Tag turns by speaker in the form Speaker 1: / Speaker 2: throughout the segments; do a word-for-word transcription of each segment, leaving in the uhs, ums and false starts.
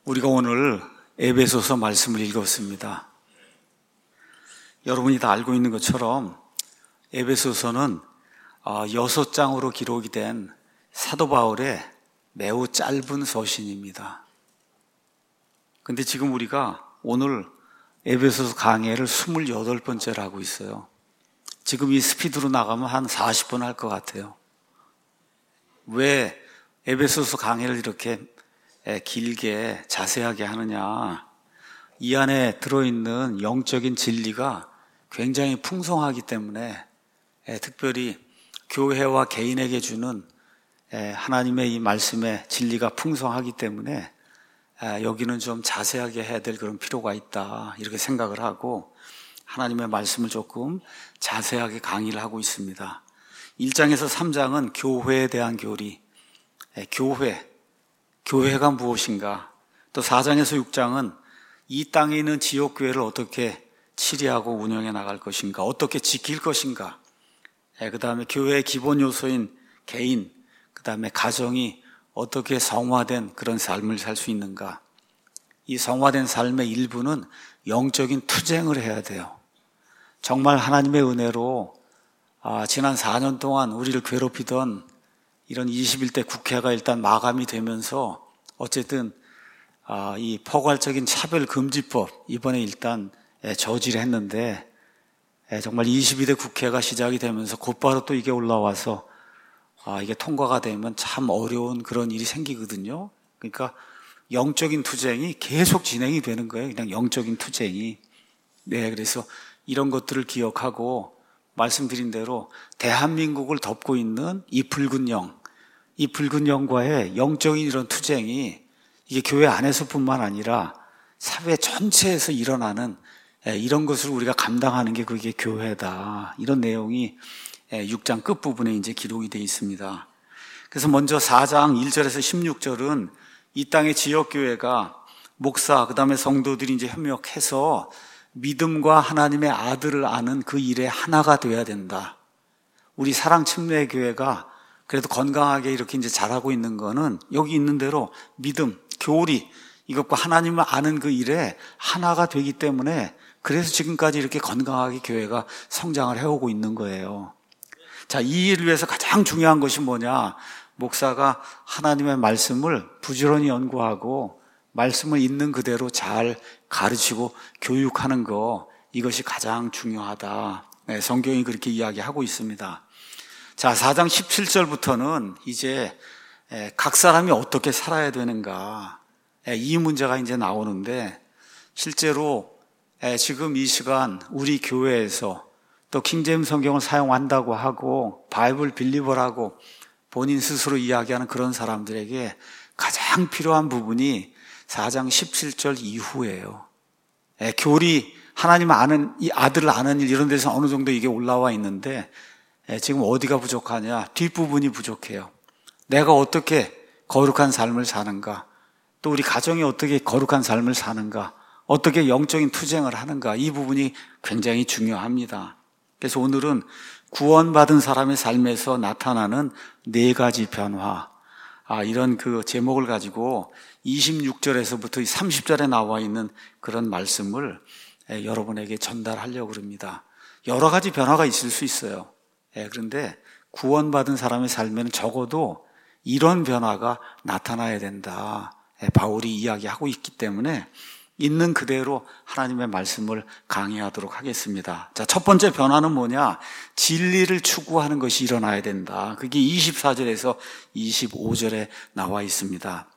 Speaker 1: 우리가 오늘 에베소서 말씀을 읽었습니다. 여러분이 다 알고 있는 것처럼 에베소서는 여섯 장으로 기록이 된 사도 바울의 매우 짧은 서신입니다. 근데 지금 우리가 오늘 에베소서 강해를 스물여덟 번째를 하고 있어요. 지금 이 스피드로 나가면 한 사십 번 할 것 같아요. 왜 에베소서 강해를 이렇게 길게 자세하게 하느냐? 이 안에 들어있는 영적인 진리가 굉장히 풍성하기 때문에 특별히 교회와 개인에게 주는 하나님의 이 말씀의 진리가 풍성하기 때문에 여기는 좀 자세하게 해야 될 그런 필요가 있다 이렇게 생각을 하고 하나님의 말씀을 조금 자세하게 강의를 하고 있습니다. 일 장에서 삼 장은 교회에 대한 교리, 교회, 교회가 무엇인가, 또 사 장에서 육 장은 이 땅에 있는 지역교회를 어떻게 치리하고 운영해 나갈 것인가, 어떻게 지킬 것인가, 그 다음에 교회의 기본 요소인 개인, 그 다음에 가정이 어떻게 성화된 그런 삶을 살 수 있는가. 이 성화된 삶의 일부는 영적인 투쟁을 해야 돼요. 정말 하나님의 은혜로 아, 지난 사 년 동안 우리를 괴롭히던 이런 이십일 대 국회가 일단 마감이 되면서 어쨌든 아, 이 포괄적인 차별금지법 이번에 일단 저지를 했는데 정말 이십이 대 국회가 시작이 되면서 곧바로 또 이게 올라와서 아, 이게 통과가 되면 참 어려운 그런 일이 생기거든요. 그러니까 영적인 투쟁이 계속 진행이 되는 거예요. 그냥 영적인 투쟁이. 네, 그래서 이런 것들을 기억하고 말씀드린 대로 대한민국을 덮고 있는 이 붉은 영, 이 붉은 영과의 영적인 이런 투쟁이 이게 교회 안에서뿐만 아니라 사회 전체에서 일어나는 이런 것을 우리가 감당하는 게 그게 교회다. 이런 내용이 육 장 끝부분에 이제 기록이 되어 있습니다. 그래서 먼저 사 장 일 절에서 십육 절은 이 땅의 지역교회가 목사, 그 다음에 성도들이 이제 협력해서 믿음과 하나님의 아들을 아는 그 일에 하나가 되어야 된다. 우리 사랑침례교회가 그래도 건강하게 이렇게 이제 잘하고 있는 거는 여기 있는 대로 믿음, 교리, 이것과 하나님을 아는 그 일에 하나가 되기 때문에 그래서 지금까지 이렇게 건강하게 교회가 성장을 해오고 있는 거예요. 자, 이 일을 위해서 가장 중요한 것이 뭐냐? 목사가 하나님의 말씀을 부지런히 연구하고 말씀을 있는 그대로 잘 가르치고 교육하는 거, 이것이 가장 중요하다. 네, 성경이 그렇게 이야기하고 있습니다. 자, 사 장 십칠 절부터는 이제 각 사람이 어떻게 살아야 되는가, 이 문제가 이제 나오는데 실제로 지금 이 시간 우리 교회에서 또 킹제임스 성경을 사용한다고 하고 바이블 빌리버라고 본인 스스로 이야기하는 그런 사람들에게 가장 필요한 부분이 사 장 십칠 절 이후예요. 교리, 하나님 아는, 이 아들을 아는 일 이런 데서 어느 정도 이게 올라와 있는데 지금 어디가 부족하냐? 뒷부분이 부족해요. 내가 어떻게 거룩한 삶을 사는가? 또 우리 가정이 어떻게 거룩한 삶을 사는가? 어떻게 영적인 투쟁을 하는가? 이 부분이 굉장히 중요합니다. 그래서 오늘은 구원받은 사람의 삶에서 나타나는 네 가지 변화, 아, 이런 그 제목을 가지고 이십육 절에서부터 삼십 절에 나와 있는 그런 말씀을 여러분에게 전달하려고 합니다. 여러 가지 변화가 있을 수 있어요. 그런데 구원받은 사람의 삶에는 적어도 이런 변화가 나타나야 된다. 바울이 이야기하고 있기 때문에 있는 그대로 하나님의 말씀을 강의하도록 하겠습니다. 자, 첫 번째 변화는 뭐냐? 진리를 추구하는 것이 일어나야 된다. 그게 이십사 절에서 이십오 절에 나와 있습니다.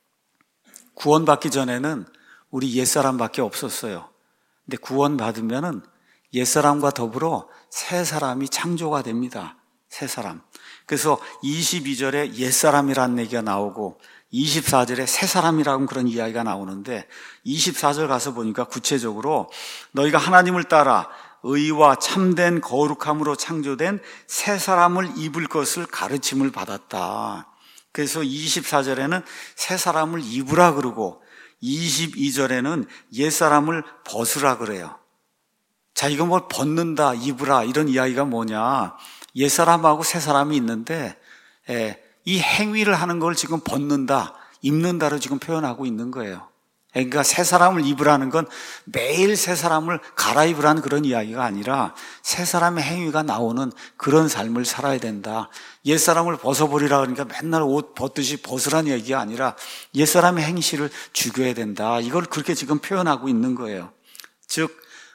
Speaker 1: 구원받기 전에는 우리 옛사람밖에 없었어요. 근데 구원받으면은 옛사람과 더불어 새 사람이 창조가 됩니다. 새 사람. 그래서 이십이 절에 옛사람이라는 얘기가 나오고 이십사 절에 새 사람이라는 그런 이야기가 나오는데 이십사 절 가서 보니까 구체적으로 너희가 하나님을 따라 의와 참된 거룩함으로 창조된 새 사람을 입을 것을 가르침을 받았다. 그래서 이십사 절에는 새 사람을 입으라 그러고 이십이 절에는 옛 사람을 벗으라 그래요. 자, 이거 뭐 벗는다, 입으라 이런 이야기가 뭐냐? 옛 사람하고 새 사람이 있는데 예, 이 행위를 하는 걸 지금 벗는다, 입는다로 지금 표현하고 있는 거예요. 그러니까 새 사람을 입으라는 건 매일 새 사람을 갈아입으라는 그런 이야기가 아니라 새 사람의 행위가 나오는 그런 삶을 살아야 된다. 옛사람을 벗어버리라 그러니까 맨날 옷 벗듯이 벗으라는 얘기가 아니라 옛사람의 행실을 죽여야 된다. 이걸 그렇게 지금 표현하고 있는 거예요. 즉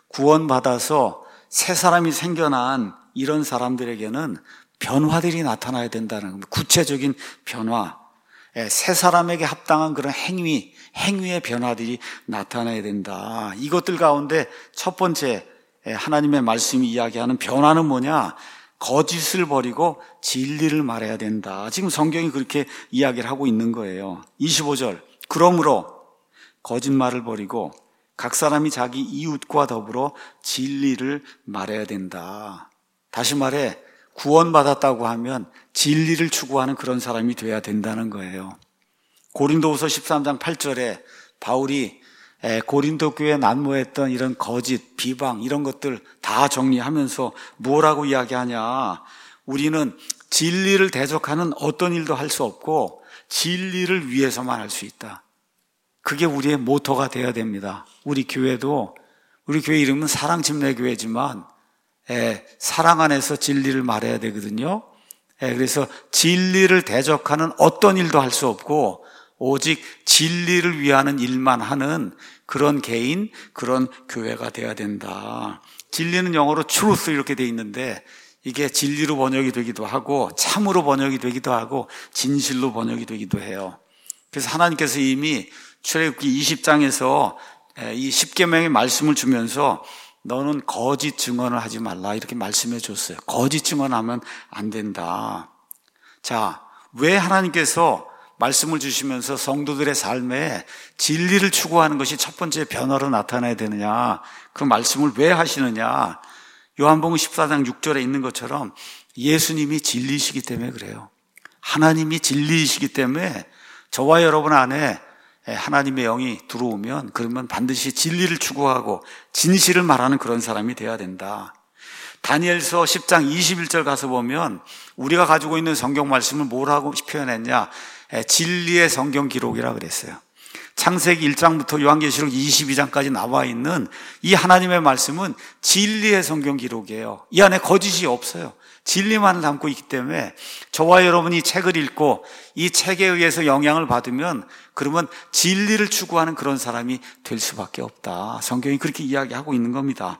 Speaker 1: 구원받아서 새 사람이 생겨난 이런 사람들에게는 변화들이 나타나야 된다는 겁니다. 구체적인 변화, 새 사람에게 합당한 그런 행위, 행위의 변화들이 나타나야 된다. 이것들 가운데 첫 번째 하나님의 말씀이 이야기하는 변화는 뭐냐? 거짓을 버리고 진리를 말해야 된다. 지금 성경이 그렇게 이야기를 하고 있는 거예요. 이십오 절, 그러므로 거짓말을 버리고 각 사람이 자기 이웃과 더불어 진리를 말해야 된다. 다시 말해 구원받았다고 하면 진리를 추구하는 그런 사람이 돼야 된다는 거예요. 고린도후서 십삼 장 팔 절에 바울이 고린도 교회에 난무했던 이런 거짓, 비방 이런 것들 다 정리하면서 뭐라고 이야기하냐? 우리는 진리를 대적하는 어떤 일도 할 수 없고 진리를 위해서만 할 수 있다. 그게 우리의 모토가 돼야 됩니다. 우리 교회도, 우리 교회 이름은 사랑침례교회지만 예, 사랑 안에서 진리를 말해야 되거든요. 예, 그래서 진리를 대적하는 어떤 일도 할 수 없고 오직 진리를 위하는 일만 하는 그런 개인, 그런 교회가 돼야 된다. 진리는 영어로 truth 이렇게 돼 있는데 이게 진리로 번역이 되기도 하고 참으로 번역이 되기도 하고 진실로 번역이 되기도 해요. 그래서 하나님께서 이미 출애굽기 이십 장에서 이 십계명의 말씀을 주면서 너는 거짓 증언을 하지 말라 이렇게 말씀해 줬어요. 거짓 증언하면 안 된다. 자, 왜 하나님께서 말씀을 주시면서 성도들의 삶에 진리를 추구하는 것이 첫 번째 변화로 나타나야 되느냐? 그 말씀을 왜 하시느냐? 요한복음 십사 장 육 절에 있는 것처럼 예수님이 진리이시기 때문에 그래요. 하나님이 진리이시기 때문에 저와 여러분 안에 하나님의 영이 들어오면 그러면 반드시 진리를 추구하고 진실을 말하는 그런 사람이 돼야 된다. 다니엘서 십 장 이십일 절 가서 보면 우리가 가지고 있는 성경 말씀을 뭐라고 표현했냐? 진리의 성경 기록이라 그랬어요. 창세기 일 장부터 요한계시록 이십이 장까지 나와 있는 이 하나님의 말씀은 진리의 성경 기록이에요. 이 안에 거짓이 없어요. 진리만을 담고 있기 때문에 저와 여러분이 책을 읽고 이 책에 의해서 영향을 받으면 그러면 진리를 추구하는 그런 사람이 될 수밖에 없다. 성경이 그렇게 이야기하고 있는 겁니다.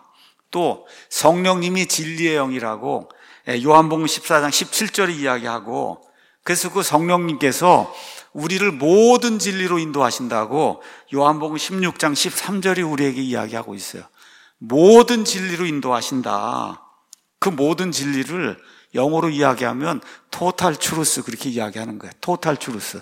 Speaker 1: 또 성령님이 진리의 영이라고 요한복음 십사 장 십칠 절에 이야기하고 그래서 그 성령님께서 우리를 모든 진리로 인도하신다고 요한복음 십육 장 십삼 절이 우리에게 이야기하고 있어요. 모든 진리로 인도하신다. 그 모든 진리를 영어로 이야기하면 total truth 그렇게 이야기하는 거예요. total truth.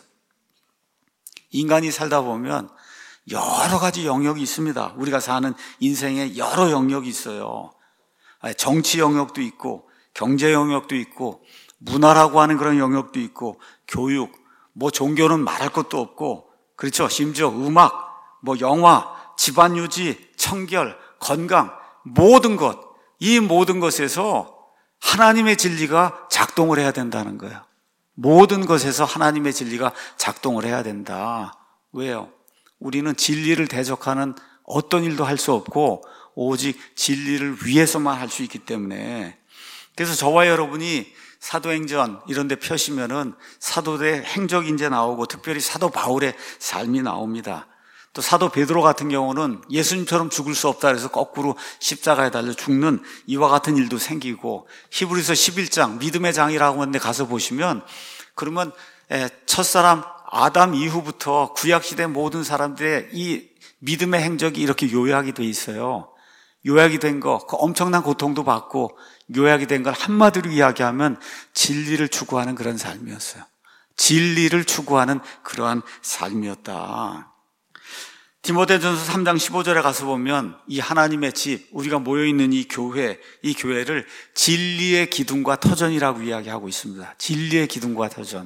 Speaker 1: 인간이 살다 보면 여러 가지 영역이 있습니다. 우리가 사는 인생에 여러 영역이 있어요. 정치 영역도 있고 경제 영역도 있고 문화라고 하는 그런 영역도 있고 교육, 뭐 종교는 말할 것도 없고 그렇죠. 심지어 음악, 뭐 영화, 집안 유지, 청결, 건강 모든 것, 이 모든 것에서 하나님의 진리가 작동을 해야 된다는 거예요. 모든 것에서 하나님의 진리가 작동을 해야 된다. 왜요? 우리는 진리를 대적하는 어떤 일도 할 수 없고 오직 진리를 위해서만 할 수 있기 때문에 그래서 저와 여러분이 사도행전 이런 데 펴시면은 사도들의 행적이 이제 나오고 특별히 사도 바울의 삶이 나옵니다. 또 사도 베드로 같은 경우는 예수님처럼 죽을 수 없다 그래서 거꾸로 십자가에 달려 죽는 이와 같은 일도 생기고 히브리서 십일 장 믿음의 장이라고 하는데 가서 보시면 그러면 첫사람 아담 이후부터 구약시대 모든 사람들의 이 믿음의 행적이 이렇게 요약이 돼 있어요. 요약이 된 거, 그 엄청난 고통도 받고 요약이 된 걸 한마디로 이야기하면 진리를 추구하는 그런 삶이었어요. 진리를 추구하는 그러한 삶이었다. 디모데전서 삼 장 십오 절에 가서 보면 이 하나님의 집, 우리가 모여있는 이 교회, 이 교회를 진리의 기둥과 터전이라고 이야기하고 있습니다. 진리의 기둥과 터전.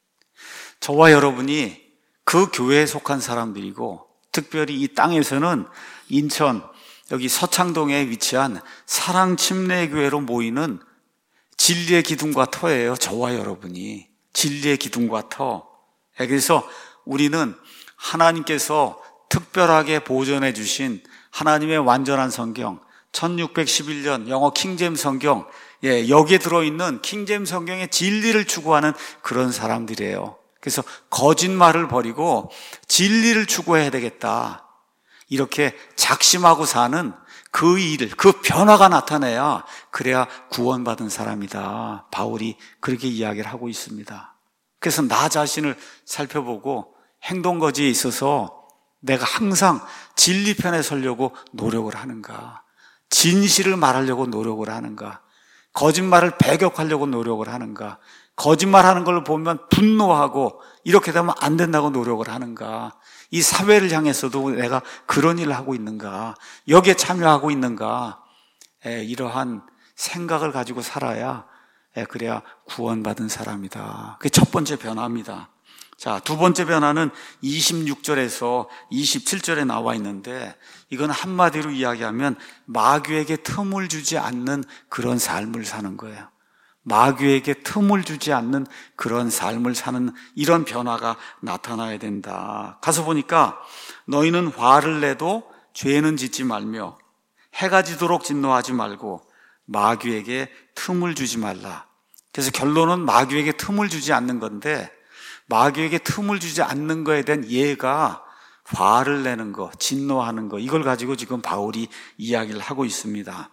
Speaker 1: 저와 여러분이 그 교회에 속한 사람들이고 특별히 이 땅에서는 인천 여기 서창동에 위치한 사랑침례교회로 모이는 진리의 기둥과 터예요. 저와 여러분이 진리의 기둥과 터. 그래서 우리는 하나님께서 특별하게 보존해 주신 하나님의 완전한 성경, 천육백십일 년 영어 킹제임스 성경, 예, 여기에 들어있는 킹제임스 성경의 진리를 추구하는 그런 사람들이에요. 그래서 거짓말을 버리고 진리를 추구해야 되겠다. 이렇게 작심하고 사는 그 일, 그 변화가 나타나야 그래야 구원받은 사람이다. 바울이 그렇게 이야기를 하고 있습니다. 그래서 나 자신을 살펴보고 행동거지에 있어서 내가 항상 진리 편에 서려고 노력을 하는가? 진실을 말하려고 노력을 하는가? 거짓말을 배격하려고 노력을 하는가? 거짓말하는 걸 보면 분노하고 이렇게 되면 안 된다고 노력을 하는가? 이 사회를 향해서도 내가 그런 일을 하고 있는가? 여기에 참여하고 있는가? 에, 이러한 생각을 가지고 살아야 에, 그래야 구원받은 사람이다. 그게 첫 번째 변화입니다. 자, 두 번째 변화는 이십육 절에서 이십칠 절에 나와 있는데 이건 한마디로 이야기하면 마귀에게 틈을 주지 않는 그런 삶을 사는 거예요. 마귀에게 틈을 주지 않는 그런 삶을 사는 이런 변화가 나타나야 된다. 가서 보니까 너희는 화를 내도 죄는 짓지 말며 해가 지도록 진노하지 말고 마귀에게 틈을 주지 말라. 그래서 결론은 마귀에게 틈을 주지 않는 건데 마귀에게 틈을 주지 않는 거에 대한 예가 화를 내는 거, 진노하는 거, 이걸 가지고 지금 바울이 이야기를 하고 있습니다.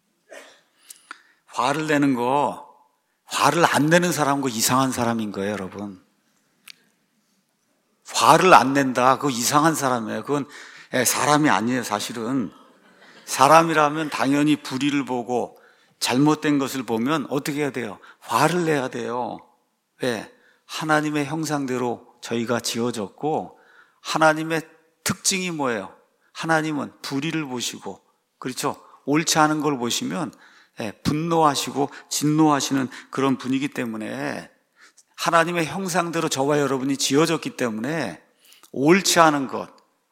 Speaker 1: 화를 내는 거, 화를 안 내는 사람은 이상한 사람인 거예요, 여러분. 화를 안 낸다, 그거 이상한 사람이에요. 그건 사람이 아니에요, 사실은. 사람이라면 당연히 불의를 보고 잘못된 것을 보면 어떻게 해야 돼요? 화를 내야 돼요. 왜? 하나님의 형상대로 저희가 지어졌고 하나님의 특징이 뭐예요? 하나님은 불의를 보시고, 그렇죠? 옳지 않은 걸 보시면 분노하시고 진노하시는 그런 분이기 때문에 하나님의 형상대로 저와 여러분이 지어졌기 때문에 옳지 않은 것,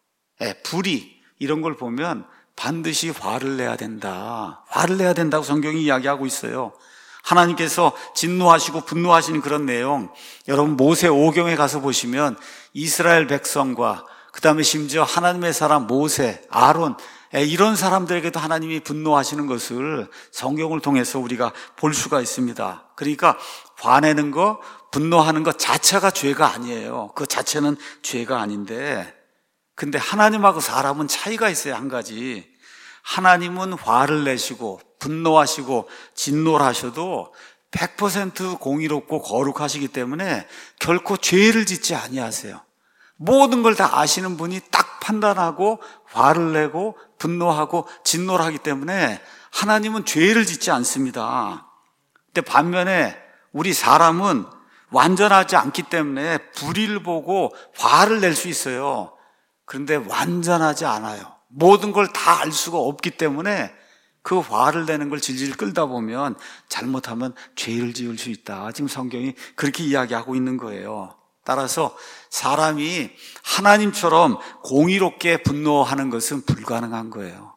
Speaker 1: 불의 이런 걸 보면 반드시 화를 내야 된다. 화를 내야 된다고 성경이 이야기하고 있어요. 하나님께서 진노하시고 분노하시는 그런 내용, 여러분 모세오경에 가서 보시면 이스라엘 백성과 그 다음에 심지어 하나님의 사람 모세, 아론, 이런 사람들에게도 하나님이 분노하시는 것을 성경을 통해서 우리가 볼 수가 있습니다. 그러니까 화내는 거, 분노하는 것 자체가 죄가 아니에요. 그 자체는 죄가 아닌데, 근데 하나님하고 사람은 차이가 있어요. 한 가지, 하나님은 화를 내시고 분노하시고 진노를 하셔도 백 퍼센트 공의롭고 거룩하시기 때문에 결코 죄를 짓지 아니하세요. 모든 걸 다 아시는 분이 딱 판단하고 화를 내고 분노하고 진노를 하기 때문에 하나님은 죄를 짓지 않습니다. 근데 반면에 우리 사람은 완전하지 않기 때문에 불의를 보고 화를 낼 수 있어요. 그런데 완전하지 않아요. 모든 걸 다 알 수가 없기 때문에 그 화를 내는 걸 질질 끌다 보면 잘못하면 죄를 지을 수 있다. 지금 성경이 그렇게 이야기하고 있는 거예요. 따라서 사람이 하나님처럼 공의롭게 분노하는 것은 불가능한 거예요.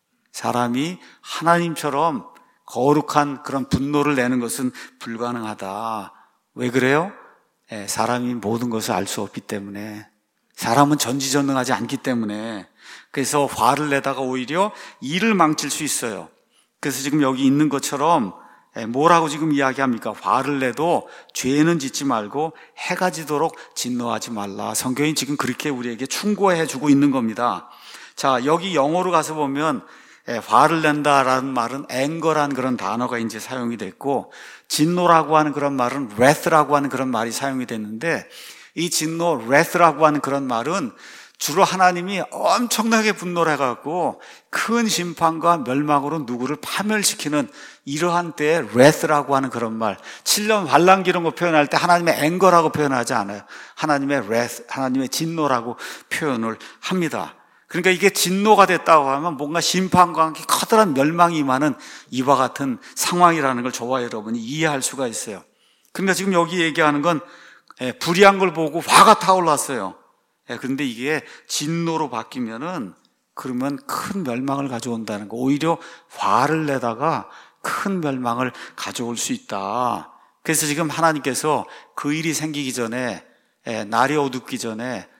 Speaker 1: 사람이 하나님처럼 거룩한 그런 분노를 내는 것은 불가능하다. 왜 그래요? 예, 사람이 모든 것을 알 수 없기 때문에, 사람은 전지전능하지 않기 때문에, 그래서 화를 내다가 오히려 일을 망칠 수 있어요. 그래서 지금 여기 있는 것처럼 뭐라고 지금 이야기합니까? 화를 내도 죄는 짓지 말고 해가 지도록 진노하지 말라. 성경이 지금 그렇게 우리에게 충고해 주고 있는 겁니다. 자, 여기 영어로 가서 보면 화를 낸다라는 말은 앵거라는 그런 단어가 이제 사용이 됐고, 진노라고 하는 그런 말은 wrath라고 하는 그런 말이 사용이 됐는데, 이 진노, wrath라고 하는 그런 말은 주로 하나님이 엄청나게 분노를 해갖고 큰 심판과 멸망으로 누구를 파멸시키는 이러한 때에 wrath라고 하는 그런 말, 칠 년 환난 기른 거 표현할 때 하나님의 앵거라고 표현하지 않아요. 하나님의 wrath, 하나님의 진노라고 표현을 합니다. 그러니까 이게 진노가 됐다고 하면 뭔가 심판과 함께 커다란 멸망이 임하는 이와 같은 상황이라는 걸 저와 여러분이 이해할 수가 있어요. 그러니까 지금 여기 얘기하는 건 불의한 걸 보고 화가 타올랐어요. 그런데 이게 진노로 바뀌면은 그러면 큰 멸망을 가져온다는 거, 오히려 화를 내다가 큰 멸망을 가져올 수 있다. 그래서 지금 하나님께서 그 일이 생기기 전에, 날이 어둡기 전에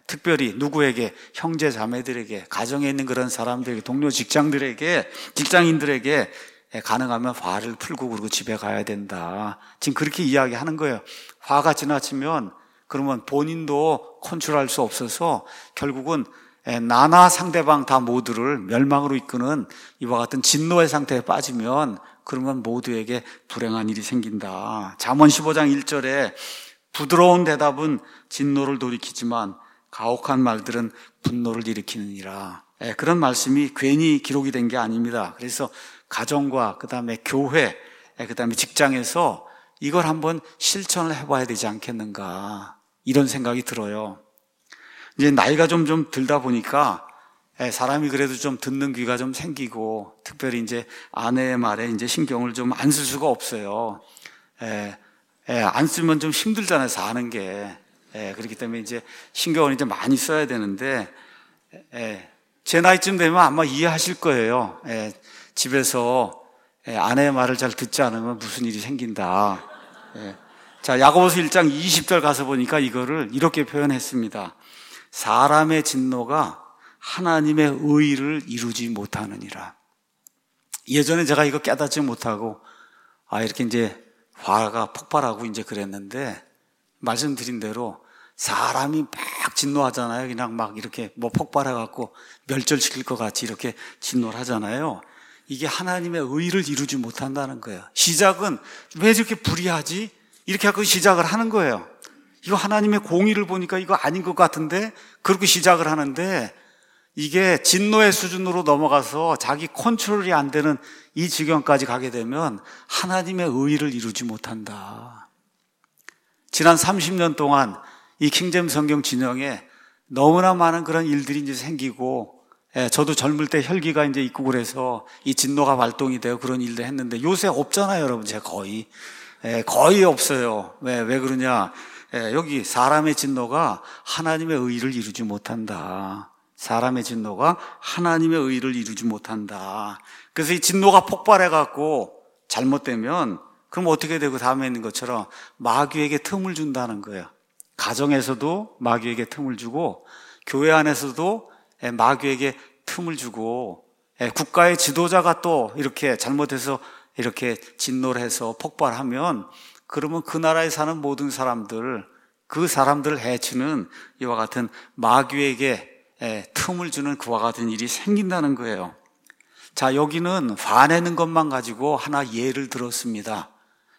Speaker 1: 특별히 누구에게? 형제 자매들에게, 가정에 있는 그런 사람들에게, 동료 직장들에게, 직장인들에게 가능하면 화를 풀고 그리고 집에 가야 된다. 지금 그렇게 이야기하는 거예요. 화가 지나치면 그러면 본인도 컨트롤할 수 없어서 결국은 나나 상대방 다 모두를 멸망으로 이끄는 이와 같은 진노의 상태에 빠지면 그러면 모두에게 불행한 일이 생긴다. 잠언 십오 장 일 절에 부드러운 대답은 진노를 돌이키지만 가혹한 말들은 분노를 일으키느니라. 그런 말씀이 괜히 기록이 된 게 아닙니다. 그래서 가정과 그다음에 교회, 그다음에 직장에서 이걸 한번 실천을 해봐야 되지 않겠는가, 이런 생각이 들어요. 이제 나이가 좀 좀 들다 보니까 사람이 그래도 좀 듣는 귀가 좀 생기고, 특별히 이제 아내의 말에 이제 신경을 좀 안 쓸 수가 없어요. 에, 에, 안 쓰면 좀 힘들잖아요, 사는 게. 에, 그렇기 때문에 이제 신경을 이제 많이 써야 되는데, 에, 제 나이쯤 되면 아마 이해하실 거예요. 에, 집에서 에, 아내의 말을 잘 듣지 않으면 무슨 일이 생긴다. 에, 자, 야고보서 일 장 이십 절 가서 보니까 이거를 이렇게 표현했습니다. 사람의 진노가 하나님의 의를 이루지 못하느니라. 예전에 제가 이거 깨닫지 못하고 아 이렇게 이제 화가 폭발하고 이제 그랬는데, 말씀드린 대로 사람이 막 진노하잖아요. 그냥 막 이렇게 뭐 폭발해갖고 멸절시킬 것 같이 이렇게 진노를 하잖아요. 이게 하나님의 의를 이루지 못한다는 거예요. 시작은 왜 이렇게 불의하지? 이렇게 하고 시작을 하는 거예요. 이거 하나님의 공의를 보니까 이거 아닌 것 같은데, 그렇게 시작을 하는데 이게 진노의 수준으로 넘어가서 자기 컨트롤이 안 되는 이 지경까지 가게 되면 하나님의 의를 이루지 못한다. 지난 삼십 년 동안 이 킹제임스 성경 진영에 너무나 많은 그런 일들이 이제 생기고, 예, 저도 젊을 때 혈기가 이제 있고 그래서 이 진노가 발동이 되어 그런 일들 했는데 요새 없잖아요, 여러분. 제가 거의 예, 거의 없어요. 왜, 왜 그러냐? 예, 여기 사람의 진노가 하나님의 의를 이루지 못한다. 사람의 진노가 하나님의 의를 이루지 못한다. 그래서 이 진노가 폭발해갖고 잘못되면 그럼 어떻게 되고, 다음에 있는 것처럼 마귀에게 틈을 준다는 거예요. 가정에서도 마귀에게 틈을 주고, 교회 안에서도 마귀에게 틈을 주고, 국가의 지도자가 또 이렇게 잘못해서 이렇게 진노를 해서 폭발하면 그러면 그 나라에 사는 모든 사람들, 그 사람들을 해치는 이와 같은 마귀에게 틈을 주는 그와 같은 일이 생긴다는 거예요. 자, 여기는 화내는 것만 가지고 하나 예를 들었습니다.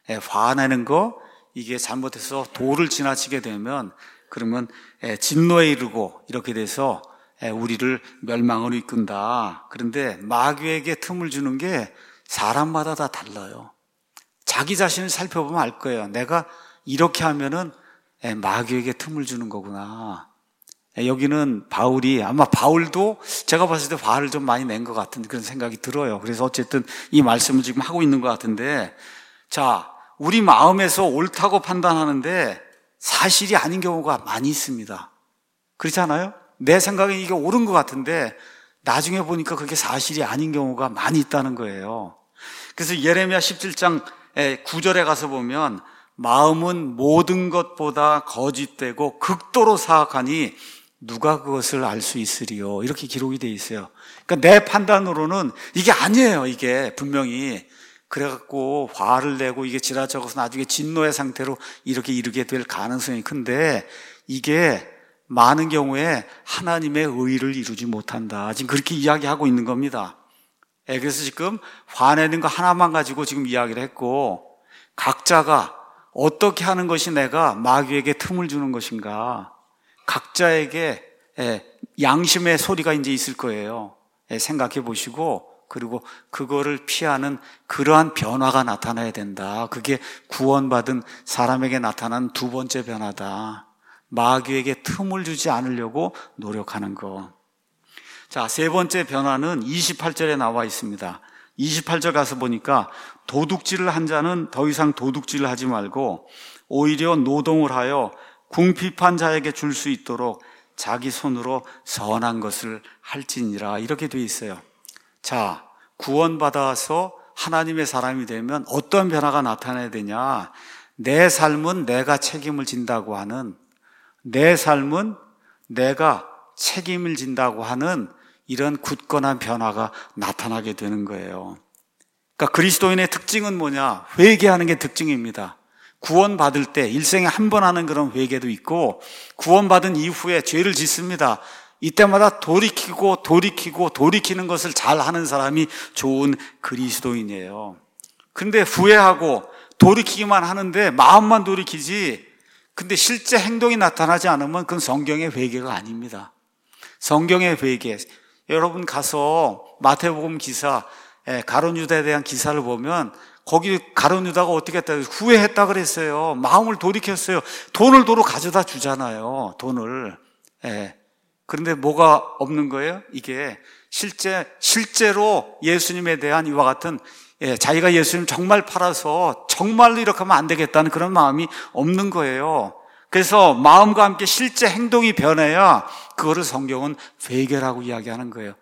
Speaker 1: 화내는 거, 이게 잘못해서 도를 지나치게 되면 그러면 진노에 이르고 이렇게 돼서 우리를 멸망으로 이끈다. 그런데 마귀에게 틈을 주는 게 사람마다 다 달라요. 자기 자신을 살펴보면 알 거예요. 내가 이렇게 하면은 마귀에게 틈을 주는 거구나. 여기는 바울이, 아마 바울도 제가 봤을 때 화를 좀 많이 낸 것 같은 그런 생각이 들어요. 그래서 어쨌든 이 말씀을 지금 하고 있는 것 같은데, 자, 우리 마음에서 옳다고 판단하는데 사실이 아닌 경우가 많이 있습니다. 그렇지 않아요? 내 생각에 이게 옳은 것 같은데 나중에 보니까 그게 사실이 아닌 경우가 많이 있다는 거예요. 그래서 예레미야 십칠 장 구 절에 가서 보면 마음은 모든 것보다 거짓되고 극도로 사악하니 누가 그것을 알 수 있으리요, 이렇게 기록이 돼 있어요. 그러니까 내 판단으로는 이게 아니에요. 이게 분명히 그래갖고 화를 내고 이게 지나쳐서 나중에 진노의 상태로 이렇게 이르게 될 가능성이 큰데, 이게 많은 경우에 하나님의 의를 이루지 못한다. 지금 그렇게 이야기하고 있는 겁니다. 그래서 지금 화내는 거 하나만 가지고 지금 이야기를 했고, 각자가 어떻게 하는 것이 내가 마귀에게 틈을 주는 것인가, 각자에게 양심의 소리가 이제 있을 거예요. 생각해 보시고, 그리고 그거를 피하는 그러한 변화가 나타나야 된다. 그게 구원받은 사람에게 나타난 두 번째 변화다. 마귀에게 틈을 주지 않으려고 노력하는 거. 자, 세 번째 변화는 이십팔 절에 나와 있습니다. 이십팔 절 가서 보니까 도둑질을 한 자는 더 이상 도둑질을 하지 말고 오히려 노동을 하여 궁핍한 자에게 줄 수 있도록 자기 손으로 선한 것을 할지니라, 이렇게 돼 있어요. 자, 구원받아서 하나님의 사람이 되면 어떤 변화가 나타나야 되냐? 내 삶은 내가 책임을 진다고 하는, 내 삶은 내가 책임을 진다고 하는 이런 굳건한 변화가 나타나게 되는 거예요. 그러니까 그리스도인의 특징은 뭐냐? 회개하는 게 특징입니다. 구원받을 때 일생에 한 번 하는 그런 회개도 있고, 구원받은 이후에 죄를 짓습니다. 이때마다 돌이키고 돌이키고 돌이키는 것을 잘 하는 사람이 좋은 그리스도인이에요. 근데 후회하고 돌이키기만 하는데 마음만 돌이키지, 근데 실제 행동이 나타나지 않으면 그건 성경의 회개가 아닙니다. 성경의 회개. 여러분 가서 마태복음 기사, 가룟 유다에 대한 기사를 보면 거기 가룟 유다가 어떻게 했다? 후회했다 그랬어요. 마음을 돌이켰어요. 돈을 도로 가져다 주잖아요. 돈을. 예. 그런데 뭐가 없는 거예요? 이게 실제 실제로 예수님에 대한 이와 같은, 예, 자기가 예수님 정말 팔아서 정말로 이렇게 하면 안 되겠다는 그런 마음이 없는 거예요. 그래서 마음과 함께 실제 행동이 변해야 그거를 성경은 회개라고 이야기하는 거예요.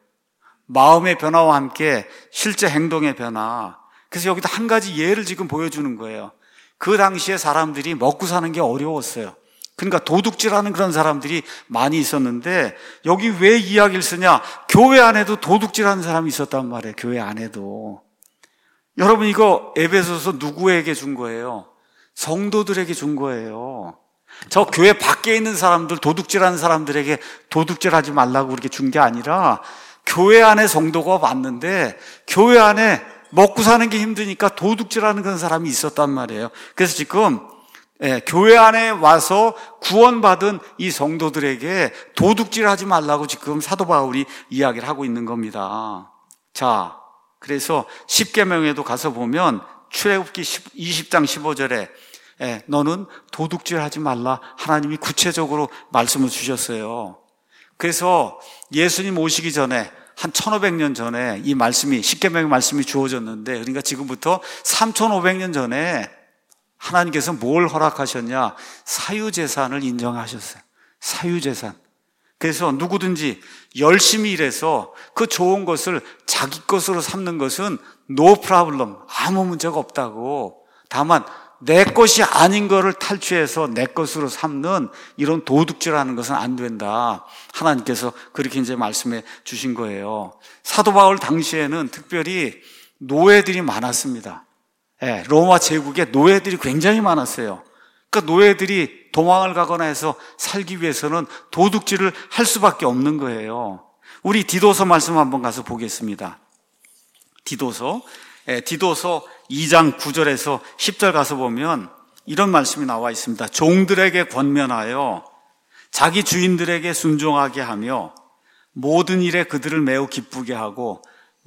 Speaker 1: 마음의 변화와 함께 실제 행동의 변화. 그래서 여기도 한 가지 예를 지금 보여주는 거예요. 그 당시에 사람들이 먹고 사는 게 어려웠어요. 그러니까 도둑질하는 그런 사람들이 많이 있었는데, 여기 왜 이야기를 쓰냐? 교회 안에도 도둑질하는 사람이 있었단 말이에요. 교회 안에도. 여러분, 이거 에베소서 누구에게 준 거예요? 성도들에게 준 거예요. 저 교회 밖에 있는 사람들, 도둑질하는 사람들에게 도둑질하지 말라고 그렇게 준 게 아니라, 교회 안에 성도가 왔는데 교회 안에 먹고 사는 게 힘드니까 도둑질하는 그런 사람이 있었단 말이에요. 그래서 지금 예, 교회 안에 와서 구원받은 이 성도들에게 도둑질하지 말라고 지금 사도 바울이 이야기를 하고 있는 겁니다. 자, 그래서 십계명에도 가서 보면 출애굽기 이십 장 십오 절에 예, 너는 도둑질하지 말라, 하나님이 구체적으로 말씀을 주셨어요. 그래서 예수님 오시기 전에 한 천오백 년 전에 이 말씀이, 십계명의 말씀이 주어졌는데, 그러니까 지금부터 삼천오백 년 전에 하나님께서 뭘 허락하셨냐? 사유재산을 인정하셨어요. 사유재산. 그래서 누구든지 열심히 일해서 그 좋은 것을 자기 것으로 삼는 것은 no problem, 아무 문제가 없다고. 다만 내 것이 아닌 거를 탈취해서 내 것으로 삼는 이런 도둑질하는 것은 안 된다. 하나님께서 그렇게 이제 말씀해 주신 거예요. 사도 바울 당시에는 특별히 노예들이 많았습니다. 예, 로마 제국에 노예들이 굉장히 많았어요. 그러니까 노예들이 도망을 가거나 해서 살기 위해서는 도둑질을 할 수밖에 없는 거예요. 우리 디도서 말씀 한번 가서 보겠습니다. 디도서, 예, 디도서 이 장 구 절에서 십 절 가서 보면 이런 말씀이 나와 있습니다. 종들에게 권면하여 자기 주인들에게 순종하게 하며 모든 일에 그들을 매우 기쁘게 하고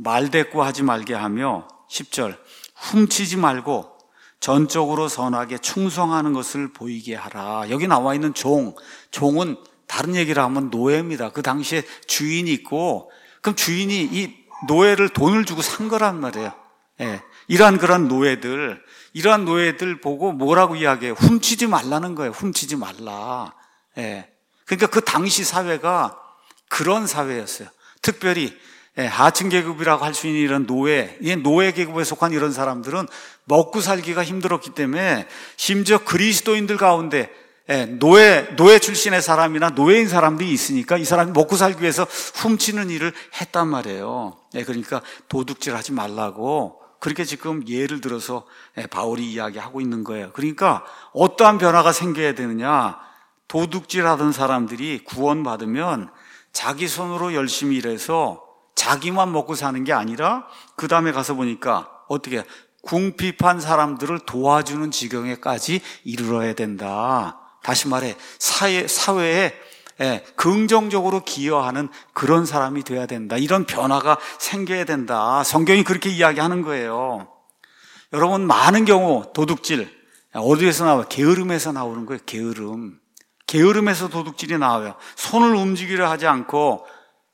Speaker 1: 말대꾸하지 말게 하며, 십 절, 훔치지 말고 전적으로 선하게 충성하는 것을 보이게 하라. 여기 나와 있는 종, 종은 다른 얘기를 하면 노예입니다. 그 당시에 주인이 있고, 그럼 주인이 이 노예를 돈을 주고 산 거란 말이에요. 예, 이러한 그런 노예들, 이러한 노예들 보고 뭐라고 이야기해요? 훔치지 말라는 거예요. 훔치지 말라. 예, 그러니까 그 당시 사회가 그런 사회였어요. 특별히 예, 하층 계급이라고 할 수 있는 이런 노예, 노예 계급에 속한 이런 사람들은 먹고 살기가 힘들었기 때문에 심지어 그리스도인들 가운데 예, 노예, 노예 출신의 사람이나 노예인 사람들이 있으니까 이 사람이 먹고 살기 위해서 훔치는 일을 했단 말이에요. 예, 그러니까 도둑질 하지 말라고 그렇게 지금 예를 들어서 예, 바울이 이야기하고 있는 거예요. 그러니까 어떠한 변화가 생겨야 되느냐? 도둑질 하던 사람들이 구원받으면 자기 손으로 열심히 일해서 자기만 먹고 사는 게 아니라 그 다음에 가서 보니까 어떻게 궁핍한 사람들을 도와주는 지경에까지 이르러야 된다. 다시 말해 사회, 사회에 예, 긍정적으로 기여하는 그런 사람이 돼야 된다. 이런 변화가 생겨야 된다. 성경이 그렇게 이야기하는 거예요. 여러분, 많은 경우 도둑질 어디에서 나와요? 게으름에서 나오는 거예요. 게으름. 게으름에서 도둑질이 나와요. 손을 움직이려 하지 않고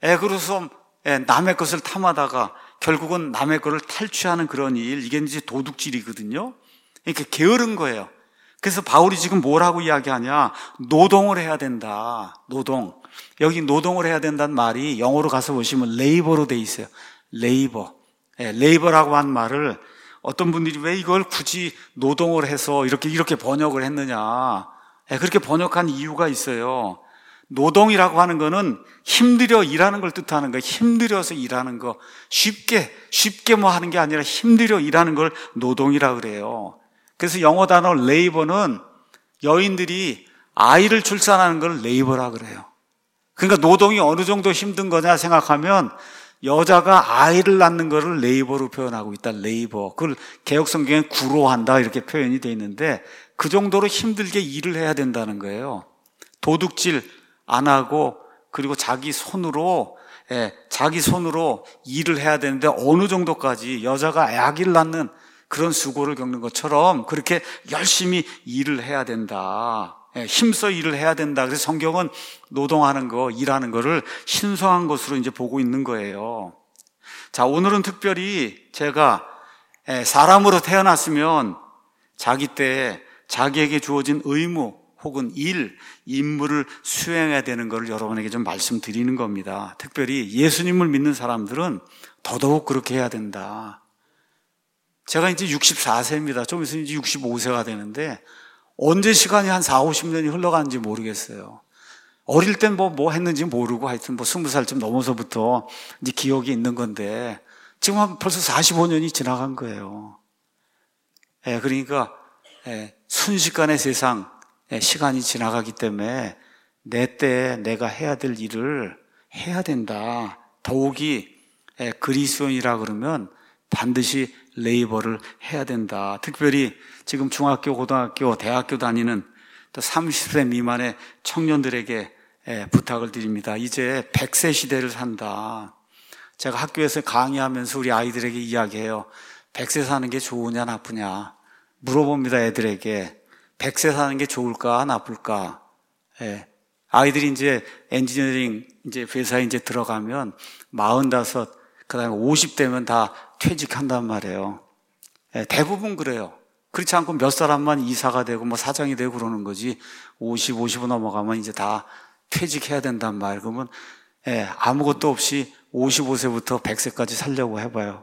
Speaker 1: 애그러서 남의 것을 탐하다가 결국은 남의 것을 탈취하는 그런 일, 이게 이제 도둑질이거든요. 이렇게 게으른 거예요. 그래서 바울이 지금 뭐라고 이야기하냐? 노동을 해야 된다. 노동. 여기 노동을 해야 된다는 말이 영어로 가서 보시면 레이버로 돼 있어요. 레이버. 예, 레이버라고 한 말을 어떤 분들이 왜 이걸 굳이 노동을 해서 이렇게 이렇게 번역을 했느냐? 예, 그렇게 번역한 이유가 있어요. 노동이라고 하는 거는 힘들여 일하는 걸 뜻하는 거예요. 힘들여서 일하는 거. 쉽게, 쉽게 뭐 하는 게 아니라 힘들여 일하는 걸 노동이라 그래요. 그래서 영어 단어 레이버는 여인들이 아이를 출산하는 걸 레이버라 그래요. 그러니까 노동이 어느 정도 힘든 거냐 생각하면 여자가 아이를 낳는 거를 레이버로 표현하고 있다. 레이버. 그걸 개역 성경에 구로한다 이렇게 표현이 되어 있는데 그 정도로 힘들게 일을 해야 된다는 거예요. 도둑질 안 하고 그리고 자기 손으로 예, 자기 손으로 일을 해야 되는데 어느 정도까지 여자가 아기를 낳는 그런 수고를 겪는 것처럼 그렇게 열심히 일을 해야 된다. 예, 힘써 일을 해야 된다. 그래서 성경은 노동하는 거, 일하는 거를 신성한 것으로 이제 보고 있는 거예요. 자, 오늘은 특별히 제가 예, 사람으로 태어났으면 자기 때에 자기에게 주어진 의무 혹은 일, 임무를 수행해야 되는 것을 여러분에게 좀 말씀드리는 겁니다. 특별히 예수님을 믿는 사람들은 더더욱 그렇게 해야 된다. 제가 이제 육십사 세입니다. 좀 있으면 이제 육십오 세가 되는데 언제 시간이 한 사오십 년이 흘러가는지 모르겠어요. 어릴 땐 뭐, 뭐 했는지 모르고 하여튼 뭐 스무 살쯤 넘어서부터 이제 기억이 있는 건데 지금 한 벌써 사십오 년이 지나간 거예요. 예, 그러니까, 예, 순식간에 세상, 예, 시간이 지나가기 때문에 내 때에 내가 해야 될 일을 해야 된다. 더욱이, 예, 그리스도인이라 그러면 반드시 레이버를 해야 된다. 특별히 지금 중학교, 고등학교, 대학교 다니는 또 삼십 세 미만의 청년들에게 예, 부탁을 드립니다. 이제 백 세 시대를 산다. 제가 학교에서 강의하면서 우리 아이들에게 이야기해요. 백 세 사는 게 좋으냐 나쁘냐 물어봅니다. 애들에게 백 세 사는 게 좋을까 나쁠까? 예. 아이들이 이제 엔지니어링 이제 회사에 이제 들어가면 마흔다섯, 그다음에 오십 대면 다 퇴직한단 말이에요. 예, 대부분 그래요. 그렇지 않고 몇 사람만 이사가 되고 뭐 사장이 되고 그러는 거지. 오십, 오십 넘어가면 이제 다 퇴직해야 된단 말이에요. 그러면 예, 아무것도 없이 오십오 세부터 백 세까지 살려고 해봐요.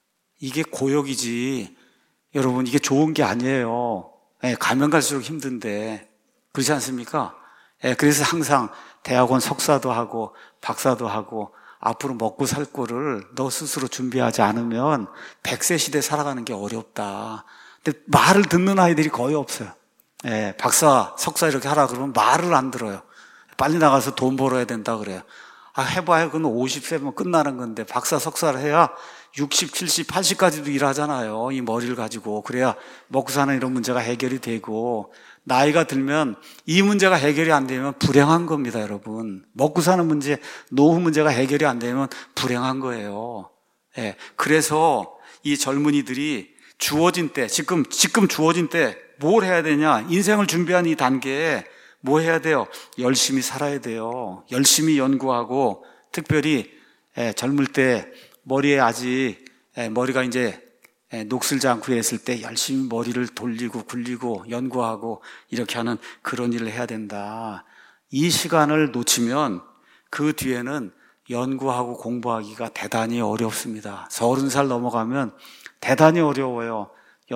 Speaker 1: 이게 고역이지. 여러분, 이게 좋은 게 아니에요. 예, 가면 갈수록 힘든데. 그렇지 않습니까? 예, 그래서 항상 대학원 석사도 하고 박사도 하고 앞으로 먹고 살 거를 너 스스로 준비하지 않으면 백 세 시대 살아가는 게 어렵다. 근데 말을 듣는 아이들이 거의 없어요. 예, 박사, 석사 이렇게 하라 그러면 말을 안 들어요. 빨리 나가서 돈 벌어야 된다 그래요. 아, 해봐야 그건 오십 세면 끝나는 건데 박사, 석사를 해야 육십, 칠십, 팔십까지도 일하잖아요. 이 머리를 가지고. 그래야 먹고 사는 이런 문제가 해결이 되고 나이가 들면 이 문제가 해결이 안 되면 불행한 겁니다, 여러분. 먹고 사는 문제, 노후 문제가 해결이 안 되면 불행한 거예요. 예. 그래서 이 젊은이들이 주어진 때, 지금, 지금 주어진 때 뭘 해야 되냐? 인생을 준비하는 이 단계에 뭐 해야 돼요? 열심히 살아야 돼요. 열심히 연구하고 특별히 예, 젊을 때 머리에 아직 예, 머리가 이제 예, 녹슬지 않고 했을 때 열심히 머리를 돌리고 굴리고 연구하고 이렇게 하는 그런 일을 해야 된다. 이 시간을 놓치면 그 뒤에는 연구하고 공부하기가 대단히 어렵습니다. 서른 살 넘어가면 대단히 어려워요.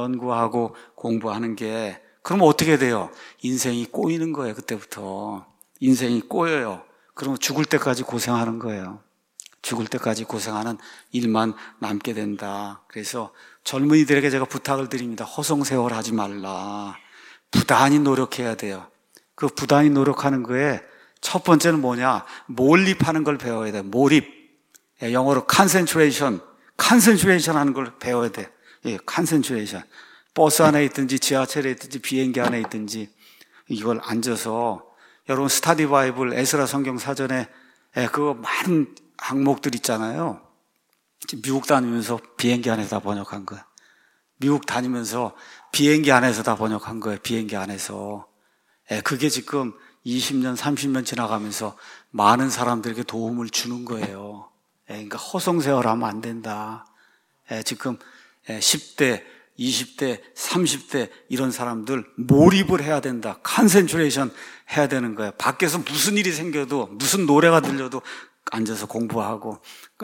Speaker 1: 연구하고 공부하는 게. 그러면 어떻게 돼요? 인생이 꼬이는 거예요. 그때부터. 인생이 꼬여요. 그러면 죽을 때까지 고생하는 거예요. 죽을 때까지 고생하는 일만 남게 된다. 그래서 젊은이들에게 제가 부탁을 드립니다. 허송세월 하지 말라. 부단히 노력해야 돼요. 그 부단히 노력하는 거에 첫 번째는 뭐냐? 몰입하는 걸 배워야 돼요. 몰입. 영어로 concentration. concentration 하는 걸 배워야 돼요. 예, concentration. 버스 안에 있든지 지하철에 있든지 비행기 안에 있든지 이걸 앉아서 여러분 스타디 바이블 에스라 성경 사전에 예, 그거 많은 항목들 있잖아요. 미국 다니면서 비행기 안에서 다 번역한 거예요. 미국 다니면서 비행기 안에서 다 번역한 거예요. 비행기 안에서. 예, 그게 지금 이십 년, 삼십 년 지나가면서 많은 사람들에게 도움을 주는 거예요. 예, 그러니까 허송세월하면 안 된다. 예, 지금 예, 십 대, 이십 대, 삼십 대 이런 사람들 몰입을 해야 된다. 컨센트레이션 해야 되는 거예요. 밖에서 무슨 일이 생겨도 무슨 노래가 들려도 앉아서 공부하고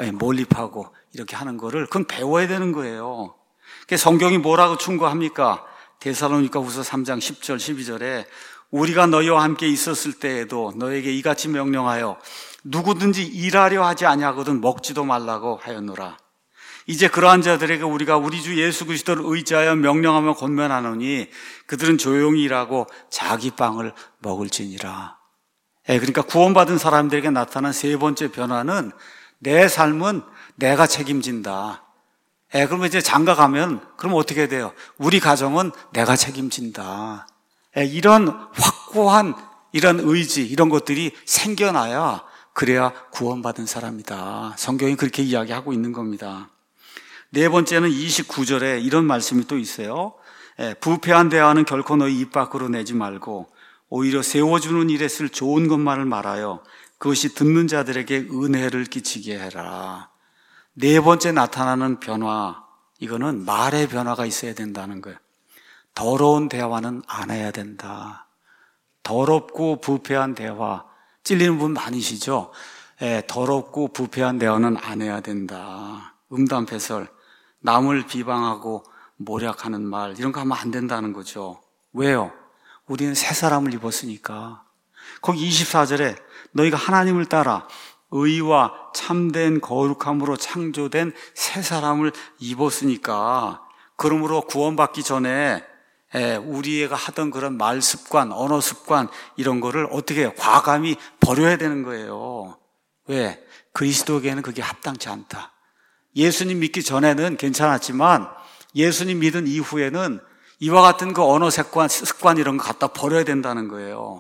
Speaker 1: 몰입하고 이렇게 하는 거를 그건 배워야 되는 거예요. 성경이 뭐라고 충고합니까? 데살로니가후서 삼 장 십 절 십이 절에 우리가 너희와 함께 있었을 때에도 너에게 이같이 명령하여 누구든지 일하려 하지 아니하거든 먹지도 말라고 하였노라. 이제 그러한 자들에게 우리가 우리 주 예수 그리스도를 의지하여 명령하며 권면하노니 그들은 조용히 일하고 자기 빵을 먹을지니라. 예, 그러니까 구원받은 사람들에게 나타난 세 번째 변화는 내 삶은 내가 책임진다. 예, 그러면 이제 장가 가면 그럼 어떻게 돼요? 우리 가정은 내가 책임진다. 예, 이런 확고한 이런 의지, 이런 것들이 생겨나야 그래야 구원받은 사람이다. 성경이 그렇게 이야기하고 있는 겁니다. 네 번째는 이십구 절에 이런 말씀이 또 있어요. 예, 부패한 대화는 결코 너희 입 밖으로 내지 말고 오히려 세워주는 일에 쓸 좋은 것만을 말하여 그것이 듣는 자들에게 은혜를 끼치게 해라. 네 번째 나타나는 변화, 이거는 말의 변화가 있어야 된다는 거예요. 더러운 대화는 안 해야 된다. 더럽고 부패한 대화, 찔리는 분 많으시죠? 예, 더럽고 부패한 대화는 안 해야 된다. 음담패설, 남을 비방하고 모략하는 말, 이런 거 하면 안 된다는 거죠. 왜요? 우리는 새 사람을 입었으니까. 거기 이십사 절에 너희가 하나님을 따라 의와 참된 거룩함으로 창조된 새 사람을 입었으니까, 그러므로 구원받기 전에 우리가 하던 그런 말 습관, 언어 습관, 이런 거를 어떻게 해요? 과감히 버려야 되는 거예요. 왜? 그리스도에게는 그게 합당치 않다. 예수님 믿기 전에는 괜찮았지만 예수님 믿은 이후에는 이와 같은 그 언어 습관, 습관 이런 거 갖다 버려야 된다는 거예요.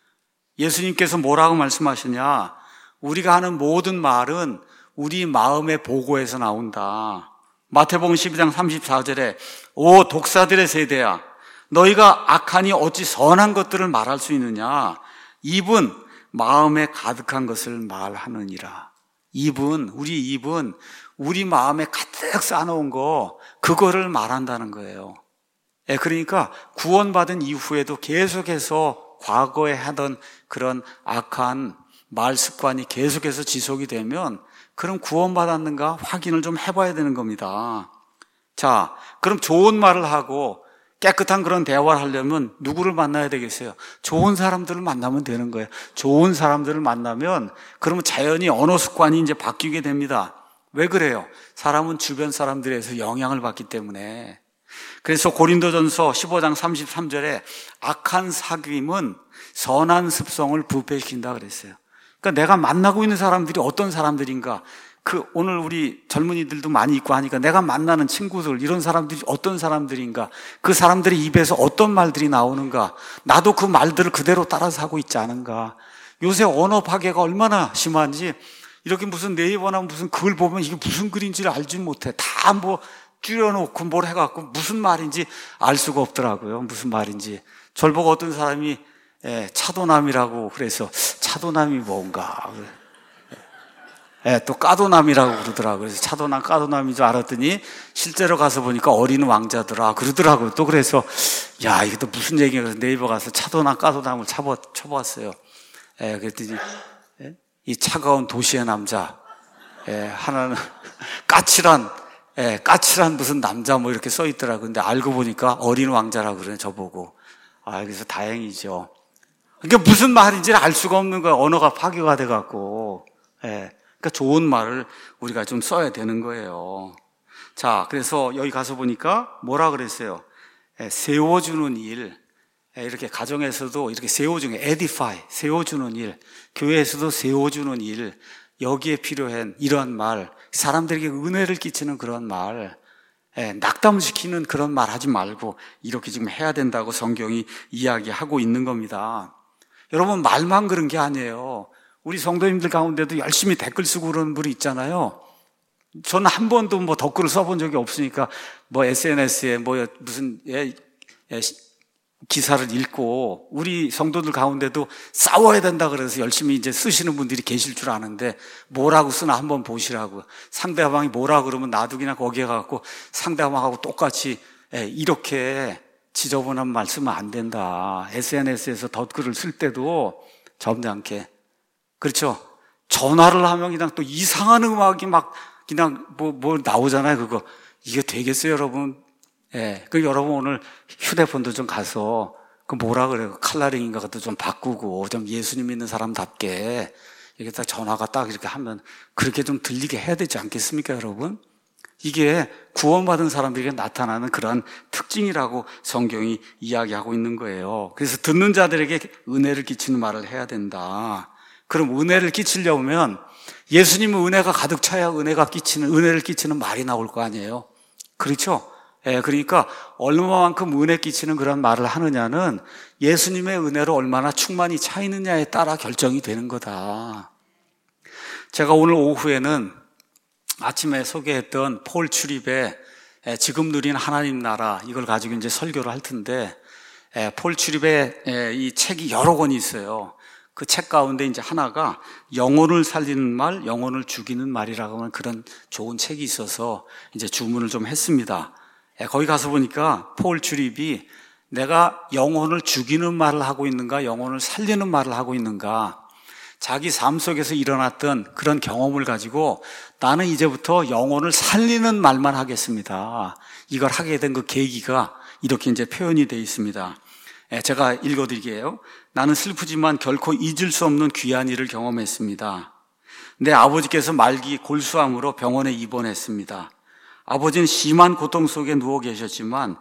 Speaker 1: 예수님께서 뭐라고 말씀하시냐? 우리가 하는 모든 말은 우리 마음의 보고에서 나온다. 마태복음 십이 장 삼십사 절에 오 독사들의 세대야, 너희가 악하니 어찌 선한 것들을 말할 수 있느냐? 입은 마음에 가득한 것을 말하느니라. 입은, 우리 입은 우리 마음에 가득 쌓아놓은 거, 그거를 말한다는 거예요. 예, 그러니까 구원받은 이후에도 계속해서 과거에 하던 그런 악한 말 습관이 계속해서 지속이 되면 그럼 구원받았는가 확인을 좀 해봐야 되는 겁니다. 자, 그럼 좋은 말을 하고 깨끗한 그런 대화를 하려면 누구를 만나야 되겠어요? 좋은 사람들을 만나면 되는 거예요. 좋은 사람들을 만나면 그러면 자연히 언어 습관이 이제 바뀌게 됩니다. 왜 그래요? 사람은 주변 사람들에서 영향을 받기 때문에. 그래서 고린도전서 십오 장 삼십삼 절에 악한 사귐은 선한 습성을 부패시킨다 그랬어요. 그러니까 내가 만나고 있는 사람들이 어떤 사람들인가, 그 오늘 우리 젊은이들도 많이 있고 하니까 내가 만나는 친구들, 이런 사람들이 어떤 사람들인가, 그 사람들의 입에서 어떤 말들이 나오는가, 나도 그 말들을 그대로 따라서 하고 있지 않은가. 요새 언어 파괴가 얼마나 심한지, 이렇게 무슨 네이버나 무슨 글 보면 이게 무슨 글인지를 알지 못해. 다 뭐 줄여놓고 뭘 해갖고 무슨 말인지 알 수가 없더라고요. 무슨 말인지. 저를 보고 어떤 사람이 예, 차도남이라고 그래서 차도남이 뭔가, 예, 또 까도남이라고 그러더라고요. 그래서 차도남, 까도남인 줄 알았더니 실제로 가서 보니까 어린 왕자더라 그러더라고요. 또 그래서 야, 이게 또 무슨 얘기야. 그래서 네이버 가서 차도남, 까도남을 쳐보, 쳐봤어요. 예, 그랬더니 예? 이 차가운 도시의 남자, 예, 하나는 까칠한, 예, 까칠한 무슨 남자 뭐 이렇게 써 있더라고요. 근데 알고 보니까 어린 왕자라고 그러네, 저보고. 아, 그래서 다행이죠. 그러니까 무슨 말인지를 알 수가 없는 거야. 언어가 파괴가 돼갖고. 예. 그러니까 좋은 말을 우리가 좀 써야 되는 거예요. 자, 그래서 여기 가서 보니까 뭐라 그랬어요? 예, 세워주는 일. 예, 이렇게 가정에서도 이렇게 세워주는, edify, 세워주는 일. 교회에서도 세워주는 일. 여기에 필요한 이런 말. 사람들에게 은혜를 끼치는 그런 말. 예, 낙담시키는 그런 말 하지 말고 이렇게 지금 해야 된다고 성경이 이야기하고 있는 겁니다. 여러분, 말만 그런 게 아니에요. 우리 성도님들 가운데도 열심히 댓글 쓰고 그러는 분이 있잖아요. 저는 한 번도 뭐 댓글을 써본 적이 없으니까 뭐 에스엔에스에 뭐 무슨 예, 예, 기사를 읽고 우리 성도들 가운데도 싸워야 된다 그래서 열심히 이제 쓰시는 분들이 계실 줄 아는데 뭐라고 쓰나 한번 보시라고. 상대방이 뭐라고 그러면 나도 그냥 거기에 가고 상대방하고 똑같이 예, 이렇게 지저분한 말 쓰면 안 된다. 에스엔에스에서 댓글을 쓸 때도 점잖게. 그렇죠? 전화를 하면 그냥 또 이상한 음악이 막 그냥 뭐, 뭐 나오잖아요. 그거. 이게 되겠어요, 여러분? 예. 그 여러분 오늘 휴대폰도 좀 가서 그 뭐라 그래요? 칼라링인가 그것도 좀 바꾸고 좀 예수님 믿는 사람답게 이게 딱 전화가 딱 이렇게 하면 그렇게 좀 들리게 해야 되지 않겠습니까, 여러분? 이게 구원받은 사람들에게 나타나는 그런 특징이라고 성경이 이야기하고 있는 거예요. 그래서 듣는 자들에게 은혜를 끼치는 말을 해야 된다. 그럼 은혜를 끼치려면 예수님은 은혜가 가득 차야 은혜가 끼치는, 은혜를 끼치는 말이 나올 거 아니에요. 그렇죠? 예, 그러니까 얼마만큼 은혜 끼치는 그런 말을 하느냐는 예수님의 은혜로 얼마나 충만히 차 있느냐에 따라 결정이 되는 거다. 제가 오늘 오후에는 아침에 소개했던 폴 출입의 지금 누린 하나님 나라 이걸 가지고 이제 설교를 할 텐데, 폴 출입의 이 책이 여러 권이 있어요. 그 책 가운데 이제 하나가 영혼을 살리는 말, 영혼을 죽이는 말이라고 하는 그런 좋은 책이 있어서 이제 주문을 좀 했습니다. 거기 가서 보니까 폴 출입이 내가 영혼을 죽이는 말을 하고 있는가, 영혼을 살리는 말을 하고 있는가, 자기 삶 속에서 일어났던 그런 경험을 가지고 나는 이제부터 영혼을 살리는 말만 하겠습니다. 이걸 하게 된 그 계기가 이렇게 이제 표현이 되어 있습니다. 제가 읽어드릴게요. 나는 슬프지만 결코 잊을 수 없는 귀한 일을 경험했습니다. 내 아버지께서 말기 골수암으로 병원에 입원했습니다. 아버지는 심한 고통 속에 누워 계셨지만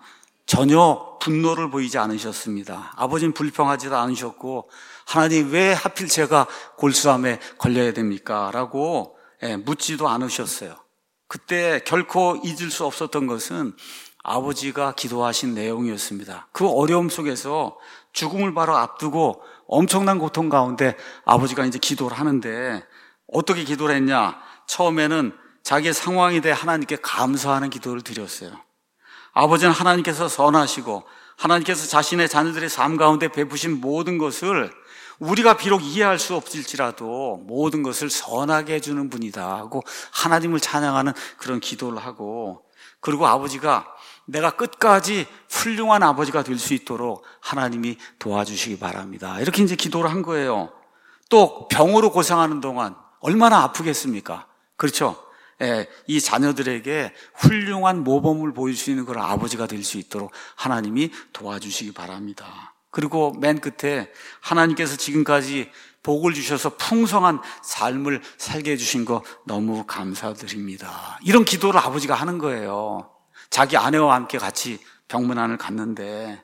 Speaker 1: 전혀 분노를 보이지 않으셨습니다. 아버지는 불평하지도 않으셨고, 하나님 왜 하필 제가 골수암에 걸려야 됩니까? 라고 묻지도 않으셨어요. 그때 결코 잊을 수 없었던 것은 아버지가 기도하신 내용이었습니다. 그 어려움 속에서 죽음을 바로 앞두고 엄청난 고통 가운데 아버지가 이제 기도를 하는데 어떻게 기도를 했냐? 처음에는 자기의 상황에 대해 하나님께 감사하는 기도를 드렸어요. 아버지는 하나님께서 선하시고 하나님께서 자신의 자녀들의 삶 가운데 베푸신 모든 것을 우리가 비록 이해할 수 없을지라도 모든 것을 선하게 해주는 분이다 하고 하나님을 찬양하는 그런 기도를 하고, 그리고 아버지가 내가 끝까지 훌륭한 아버지가 될 수 있도록 하나님이 도와주시기 바랍니다. 이렇게 이제 기도를 한 거예요. 또 병으로 고생하는 동안 얼마나 아프겠습니까? 그렇죠? 예, 이 자녀들에게 훌륭한 모범을 보일 수 있는 그런 아버지가 될 수 있도록 하나님이 도와주시기 바랍니다. 그리고 맨 끝에 하나님께서 지금까지 복을 주셔서 풍성한 삶을 살게 해주신 거 너무 감사드립니다. 이런 기도를 아버지가 하는 거예요. 자기 아내와 함께 같이 병문안을 갔는데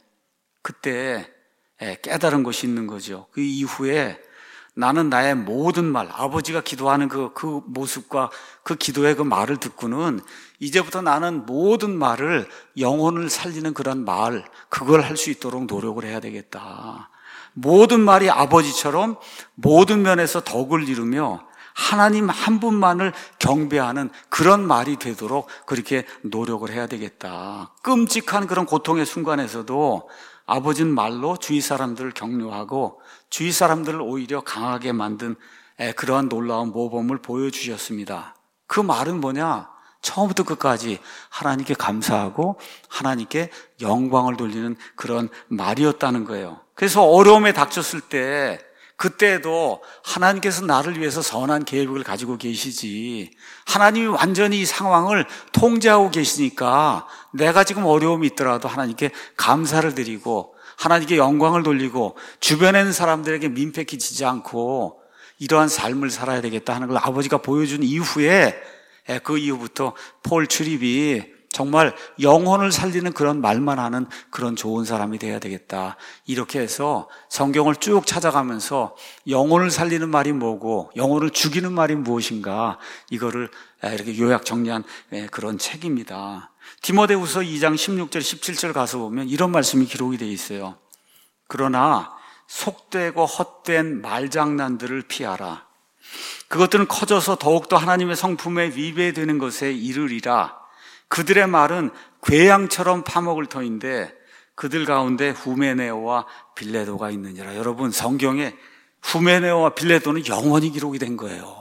Speaker 1: 그때 깨달은 것이 있는 거죠. 그 이후에 나는 나의 모든 말, 아버지가 기도하는 그, 그 모습과 그 기도의 그 말을 듣고는 이제부터 나는 모든 말을 영혼을 살리는 그런 말, 그걸 할 수 있도록 노력을 해야 되겠다. 모든 말이 아버지처럼 모든 면에서 덕을 이루며 하나님 한 분만을 경배하는 그런 말이 되도록 그렇게 노력을 해야 되겠다. 끔찍한 그런 고통의 순간에서도 아버지는 말로 주위 사람들을 격려하고 주위 사람들을 오히려 강하게 만든 그러한 놀라운 모범을 보여주셨습니다. 그 말은 뭐냐? 처음부터 끝까지 하나님께 감사하고 하나님께 영광을 돌리는 그런 말이었다는 거예요. 그래서 어려움에 닥쳤을 때 그때도 하나님께서 나를 위해서 선한 계획을 가지고 계시지, 하나님이 완전히 이 상황을 통제하고 계시니까 내가 지금 어려움이 있더라도 하나님께 감사를 드리고 하나님께 영광을 돌리고 주변에 있는 사람들에게 민폐 끼치지 않고 이러한 삶을 살아야 되겠다 하는 걸 아버지가 보여준 이후에, 그 이후부터 폴 출입이 정말 영혼을 살리는 그런 말만 하는 그런 좋은 사람이 돼야 되겠다. 이렇게 해서 성경을 쭉 찾아가면서 영혼을 살리는 말이 뭐고 영혼을 죽이는 말이 무엇인가, 이거를 이렇게 요약 정리한 그런 책입니다. 디모데후서 이 장 십육 절 십칠 절 가서 보면 이런 말씀이 기록이 되어 있어요. 그러나 속되고 헛된 말장난들을 피하라. 그것들은 커져서 더욱더 하나님의 성품에 위배되는 것에 이르리라. 그들의 말은 궤양처럼 파먹을 터인데 그들 가운데 후메네오와 빌레도가 있느니라. 여러분, 성경에 후메네오와 빌레도는 영원히 기록이 된 거예요.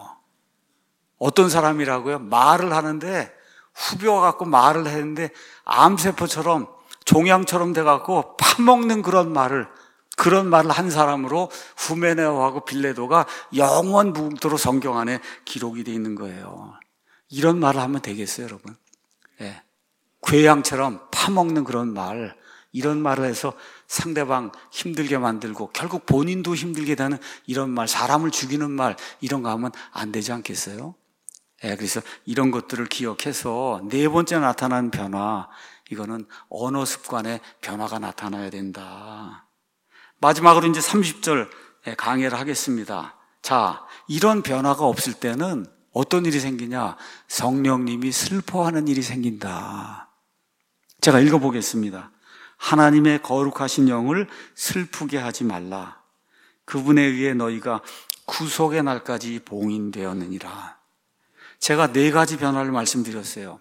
Speaker 1: 어떤 사람이라고요? 말을 하는데 후벼 갖고 말을 했는데 암세포처럼 종양처럼 돼갖고 파먹는 그런 말을 그런 말을 한 사람으로 후메네오하고 빌레도가 영원 무궁토록 성경 안에 기록이 되어 있는 거예요. 이런 말을 하면 되겠어요, 여러분? 예. 궤양처럼 파먹는 그런 말, 이런 말을 해서 상대방 힘들게 만들고 결국 본인도 힘들게 되는 이런 말, 사람을 죽이는 말, 이런 거 하면 안 되지 않겠어요? 예, 그래서 이런 것들을 기억해서 네 번째 나타나는 변화, 이거는 언어 습관의 변화가 나타나야 된다. 마지막으로 이제 삼십 절 강의를 하겠습니다. 자, 이런 변화가 없을 때는 어떤 일이 생기냐? 성령님이 슬퍼하는 일이 생긴다. 제가 읽어보겠습니다. 하나님의 거룩하신 영을 슬프게 하지 말라. 그분에 의해 너희가 구속의 날까지 봉인되었느니라. 제가 네 가지 변화를 말씀드렸어요.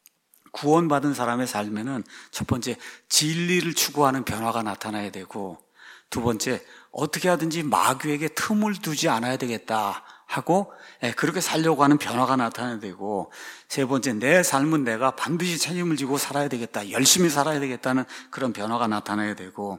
Speaker 1: 구원받은 사람의 삶에는 첫 번째, 진리를 추구하는 변화가 나타나야 되고, 두 번째, 어떻게 하든지 마귀에게 틈을 두지 않아야 되겠다 하고 그렇게 살려고 하는 변화가 나타나야 되고, 세 번째, 내 삶은 내가 반드시 책임을 지고 살아야 되겠다, 열심히 살아야 되겠다는 그런 변화가 나타나야 되고,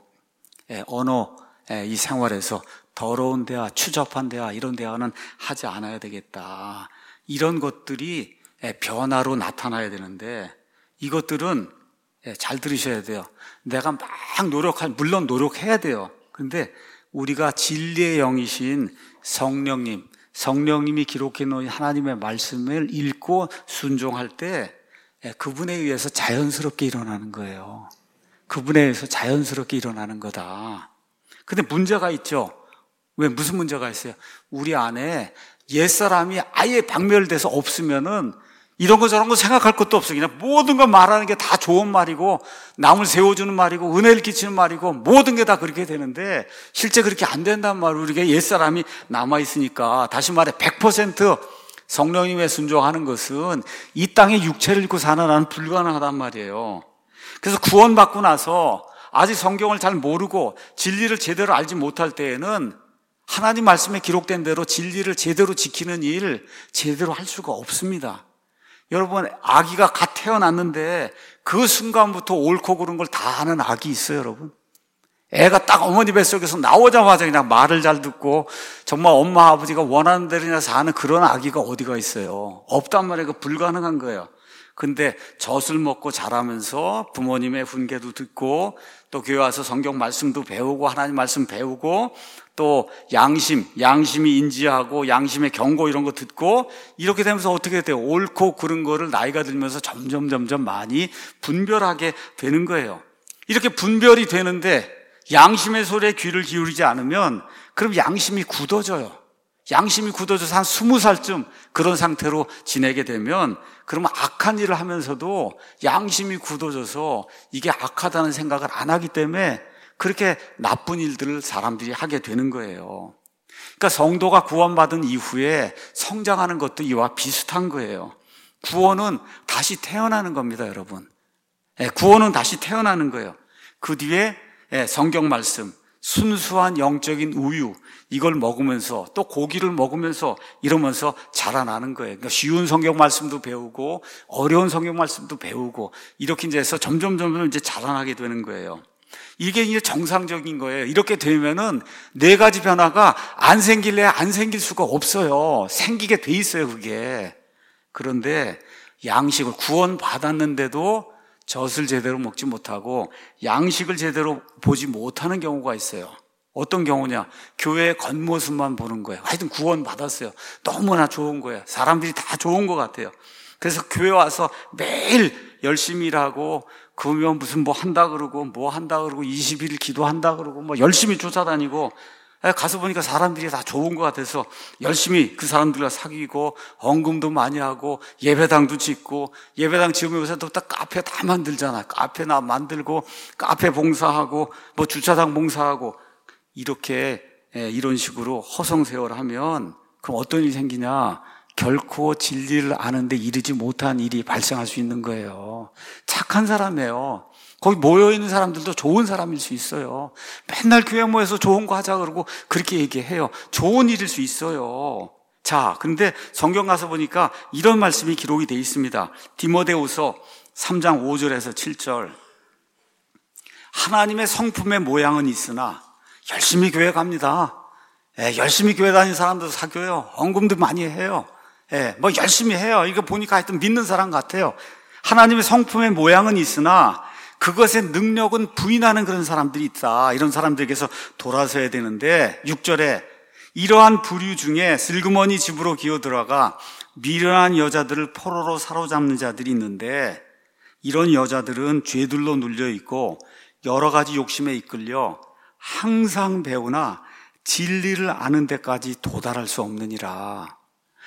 Speaker 1: 언어 이 생활에서 더러운 대화, 추잡한 대화, 이런 대화는 하지 않아야 되겠다, 이런 것들이 변화로 나타나야 되는데, 이것들은 잘 들으셔야 돼요. 내가 막 노력할, 물론 노력해야 돼요. 근데 우리가 진리의 영이신 성령님, 성령님이 기록해 놓은 하나님의 말씀을 읽고 순종할 때 그분에 의해서 자연스럽게 일어나는 거예요. 그분에 의해서 자연스럽게 일어나는 거다. 근데 문제가 있죠. 왜, 무슨 문제가 있어요? 우리 안에 옛사람이 아예 박멸돼서 없으면은 이런 거 저런 거 생각할 것도 없어. 그냥 모든 거 말하는 게 다 좋은 말이고, 남을 세워주는 말이고, 은혜를 끼치는 말이고, 모든 게 다 그렇게 되는데, 실제 그렇게 안 된단 말이에요. 우리가 옛사람이 남아있으니까. 다시 말해, 백 퍼센트 성령님의 순종하는 것은 이 땅에 육체를 입고 사는 한은 불가능하단 말이에요. 그래서 구원받고 나서 아직 성경을 잘 모르고 진리를 제대로 알지 못할 때에는 하나님 말씀에 기록된 대로 진리를 제대로 지키는 일, 제대로 할 수가 없습니다. 여러분, 아기가 갓 태어났는데 그 순간부터 옳고 그른 걸 다 아는 아기 있어요, 여러분. 애가 딱 어머니 뱃속에서 나오자마자 그냥 말을 잘 듣고 정말 엄마 아버지가 원하는 대로 그냥 사는 그런 아기가 어디가 있어요. 없단 말이에요. 그 불가능한 거예요. 근데 젖을 먹고 자라면서 부모님의 훈계도 듣고 또 교회 와서 성경 말씀도 배우고 하나님 말씀 배우고 또 양심, 양심이 인지하고 양심의 경고 이런 거 듣고 이렇게 되면서 어떻게 돼요? 옳고 그른 거를 나이가 들면서 점점 점점 많이 분별하게 되는 거예요. 이렇게 분별이 되는데 양심의 소리에 귀를 기울이지 않으면 그럼 양심이 굳어져요. 양심이 굳어져서 한 스무 살쯤 그런 상태로 지내게 되면 그러면 악한 일을 하면서도 양심이 굳어져서 이게 악하다는 생각을 안 하기 때문에 그렇게 나쁜 일들을 사람들이 하게 되는 거예요. 그러니까 성도가 구원받은 이후에 성장하는 것도 이와 비슷한 거예요. 구원은 다시 태어나는 겁니다, 여러분. 구원은 다시 태어나는 거예요. 그 뒤에 성경 말씀, 순수한 영적인 우유, 이걸 먹으면서 또 고기를 먹으면서 이러면서 자라나는 거예요. 그러니까 쉬운 성경 말씀도 배우고 어려운 성경 말씀도 배우고 이렇게 이제 해서 점점 점점 이제 자라나게 되는 거예요. 이게 이제 정상적인 거예요. 이렇게 되면은 네 가지 변화가 안 생길래 안 생길 수가 없어요. 생기게 돼 있어요, 그게. 그런데 양식을 구원 받았는데도 젖을 제대로 먹지 못하고 양식을 제대로 보지 못하는 경우가 있어요. 어떤 경우냐? 교회의 겉모습만 보는 거예요. 하여튼 구원 받았어요. 너무나 좋은 거예요. 사람들이 다 좋은 것 같아요. 그래서 교회 와서 매일 열심히 일하고 그러면 무슨 뭐 한다 그러고 뭐 한다 그러고 이십 일 기도한다 그러고 뭐 열심히 쫓아다니고 가서 보니까 사람들이 다 좋은 것 같아서 열심히 그 사람들과 사귀고 헌금도 많이 하고 예배당도 짓고 예배당 지으면 요새 또 딱 카페 다 만들잖아. 카페나 만들고 카페 봉사하고 뭐 주차장 봉사하고 이렇게 이런 식으로 허송세월 하면 그럼 어떤 일이 생기냐? 결코 진리를 아는데 이르지 못한 일이 발생할 수 있는 거예요. 착한 사람이에요. 거기 모여있는 사람들도 좋은 사람일 수 있어요. 맨날 교회 모여서 좋은 거 하자 그러고 그렇게 얘기해요. 좋은 일일 수 있어요. 자, 근데 성경 가서 보니까 이런 말씀이 기록이 되어 있습니다. 디모데후서 삼 장 오 절에서 칠 절. 하나님의 성품의 모양은 있으나 열심히 교회 갑니다. 예, 열심히 교회 다니는 사람도 사귀어요. 헌금도 많이 해요. 예, 뭐 열심히 해요. 이거 보니까 하여튼 믿는 사람 같아요. 하나님의 성품의 모양은 있으나 그것의 능력은 부인하는 그런 사람들이 있다. 이런 사람들에게서 돌아서야 되는데 육 절에 이러한 부류 중에 슬그머니 집으로 기어들어가 미련한 여자들을 포로로 사로잡는 자들이 있는데 이런 여자들은 죄들로 눌려 있고 여러 가지 욕심에 이끌려 항상 배우나 진리를 아는 데까지 도달할 수 없느니라.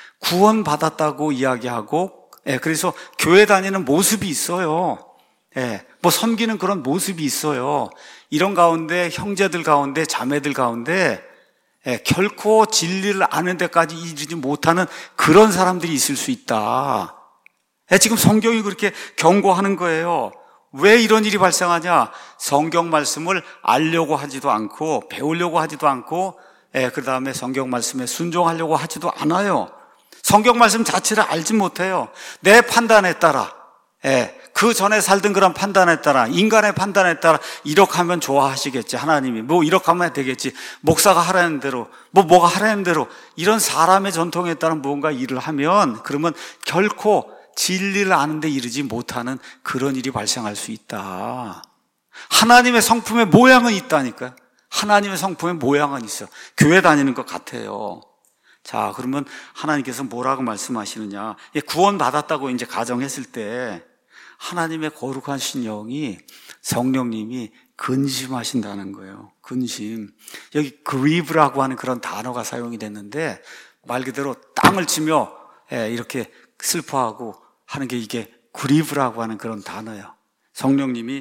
Speaker 1: 구원받았다고 이야기하고, 예, 그래서 교회 다니는 모습이 있어요. 예, 뭐 섬기는 그런 모습이 있어요. 이런 가운데 형제들 가운데 자매들 가운데 예, 결코 진리를 아는 데까지 이르지 못하는 그런 사람들이 있을 수 있다. 예, 지금 성경이 그렇게 경고하는 거예요. 왜 이런 일이 발생하냐? 성경 말씀을 알려고 하지도 않고 배우려고 하지도 않고 예, 그 다음에 성경 말씀에 순종하려고 하지도 않아요. 성경 말씀 자체를 알지 못해요. 내 판단에 따라 예, 그 전에 살던 그런 판단에 따라 인간의 판단에 따라 이렇게 하면 좋아하시겠지 하나님이 뭐 이렇게 하면 되겠지 목사가 하라는 대로 뭐 뭐가 하라는 대로 이런 사람의 전통에 따라 무언가 일을 하면 그러면 결코 진리를 아는 데 이르지 못하는 그런 일이 발생할 수 있다. 하나님의 성품의 모양은 있다니까요. 하나님의 성품의 모양은 있어. 교회 다니는 것 같아요. 자, 그러면 하나님께서 뭐라고 말씀하시느냐? 구원 받았다고 이제 가정했을 때 하나님의 거룩하신 영이 성령님이 근심하신다는 거예요. 근심. 여기 grieve라고 하는 그런 단어가 사용이 됐는데 말 그대로 땅을 치며 이렇게 슬퍼하고 하는 게 이게 grieve라고 하는 그런 단어예요. 성령님이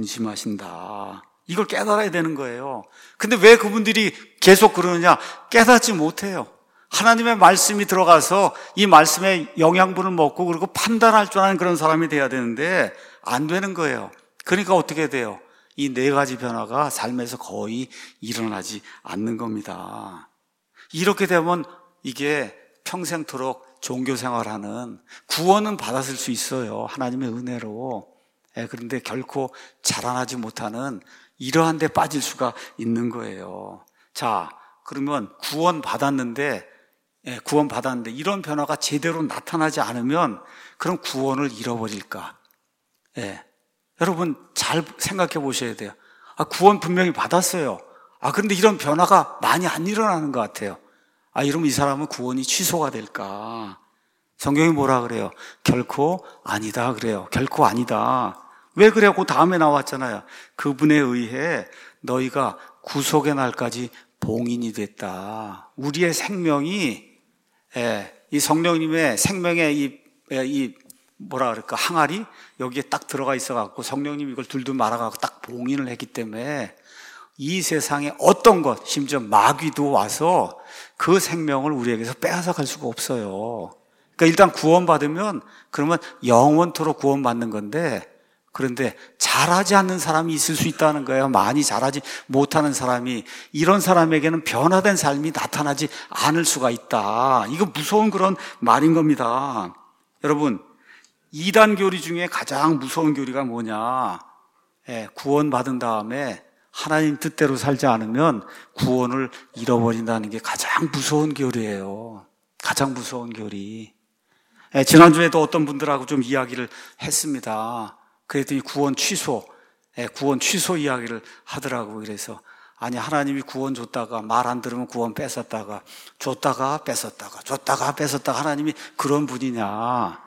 Speaker 1: 근심하신다. 이걸 깨달아야 되는 거예요. 근데 왜 그분들이 계속 그러느냐? 깨닫지 못해요. 하나님의 말씀이 들어가서 이 말씀의 영양분을 먹고 그리고 판단할 줄 아는 그런 사람이 돼야 되는데 안 되는 거예요. 그러니까 어떻게 돼요? 이 네 가지 변화가 삶에서 거의 일어나지 않는 겁니다. 이렇게 되면 이게 평생토록 종교 생활하는 구원은 받았을 수 있어요. 하나님의 은혜로. 그런데 결코 자라나지 못하는 이러한 데 빠질 수가 있는 거예요. 자, 그러면 구원 받았는데 예, 구원 받았는데 이런 변화가 제대로 나타나지 않으면 그럼 구원을 잃어버릴까? 예. 여러분 잘 생각해 보셔야 돼요. 아, 구원 분명히 받았어요. 아, 그런데 이런 변화가 많이 안 일어나는 것 같아요. 아, 이러면 이 사람은 구원이 취소가 될까? 성경이 뭐라 그래요? 결코 아니다 그래요. 결코 아니다. 왜 그래요? 그 다음에 나왔잖아요. 그분에 의해 너희가 구속의 날까지 봉인이 됐다. 우리의 생명이 예, 이 성령님의 생명의 이, 이 뭐라 그럴까 항아리 여기에 딱 들어가 있어갖고 성령님이 이걸 둘둘 말아갖고 딱 봉인을 했기 때문에 이 세상에 어떤 것 심지어 마귀도 와서 그 생명을 우리에게서 빼앗아 갈 수가 없어요. 그러니까 일단 구원받으면 그러면 영원토록 구원받는 건데 그런데 잘하지 않는 사람이 있을 수 있다는 거예요. 많이 잘하지 못하는 사람이. 이런 사람에게는 변화된 삶이 나타나지 않을 수가 있다. 이거 무서운 그런 말인 겁니다. 여러분, 이단 교리 중에 가장 무서운 교리가 뭐냐? 예, 구원받은 다음에 하나님 뜻대로 살지 않으면 구원을 잃어버린다는 게 가장 무서운 교리예요. 가장 무서운 교리. 예, 지난주에도 어떤 분들하고 좀 이야기를 했습니다. 그랬더니 구원 취소, 예, 구원 취소 이야기를 하더라고요. 그래서 아니 하나님이 구원 줬다가 말 안 들으면 구원 뺏었다가 줬다가 뺏었다가 줬다가 뺏었다가 하나님이 그런 분이냐?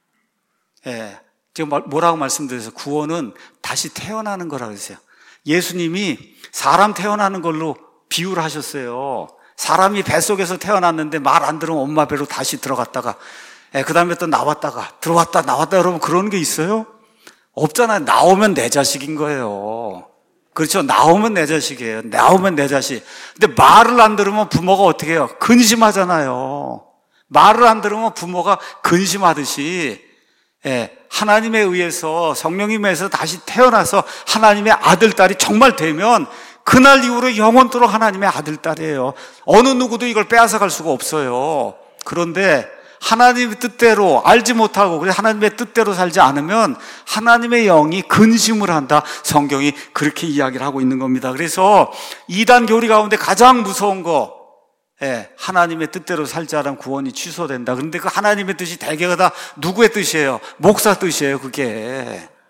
Speaker 1: 예, 지금 뭐라고 말씀드려서 구원은 다시 태어나는 거라고 했어요. 예수님이 사람 태어나는 걸로 비유를 하셨어요. 사람이 뱃속에서 태어났는데 말 안 들으면 엄마 배로 다시 들어갔다가 예, 그 다음에 또 나왔다가 들어왔다 나왔다 여러분 그런 게 있어요? 없잖아요. 나오면 내 자식인 거예요. 그렇죠. 나오면 내 자식이에요. 나오면 내 자식. 근데 말을 안 들으면 부모가 어떻게 해요? 근심하잖아요. 말을 안 들으면 부모가 근심하듯이 예, 하나님에 의해서 성령님에 의해서 다시 태어나서 하나님의 아들, 딸이 정말 되면 그날 이후로 영원토록 하나님의 아들, 딸이에요. 어느 누구도 이걸 빼앗아갈 수가 없어요. 그런데 하나님의 뜻대로 알지 못하고 그래서 하나님의 뜻대로 살지 않으면 하나님의 영이 근심을 한다. 성경이 그렇게 이야기를 하고 있는 겁니다. 그래서 이단 교리 가운데 가장 무서운 거 예, 하나님의 뜻대로 살지 않으면 구원이 취소된다. 그런데 그 하나님의 뜻이 대개가 다 누구의 뜻이에요? 목사 뜻이에요. 그게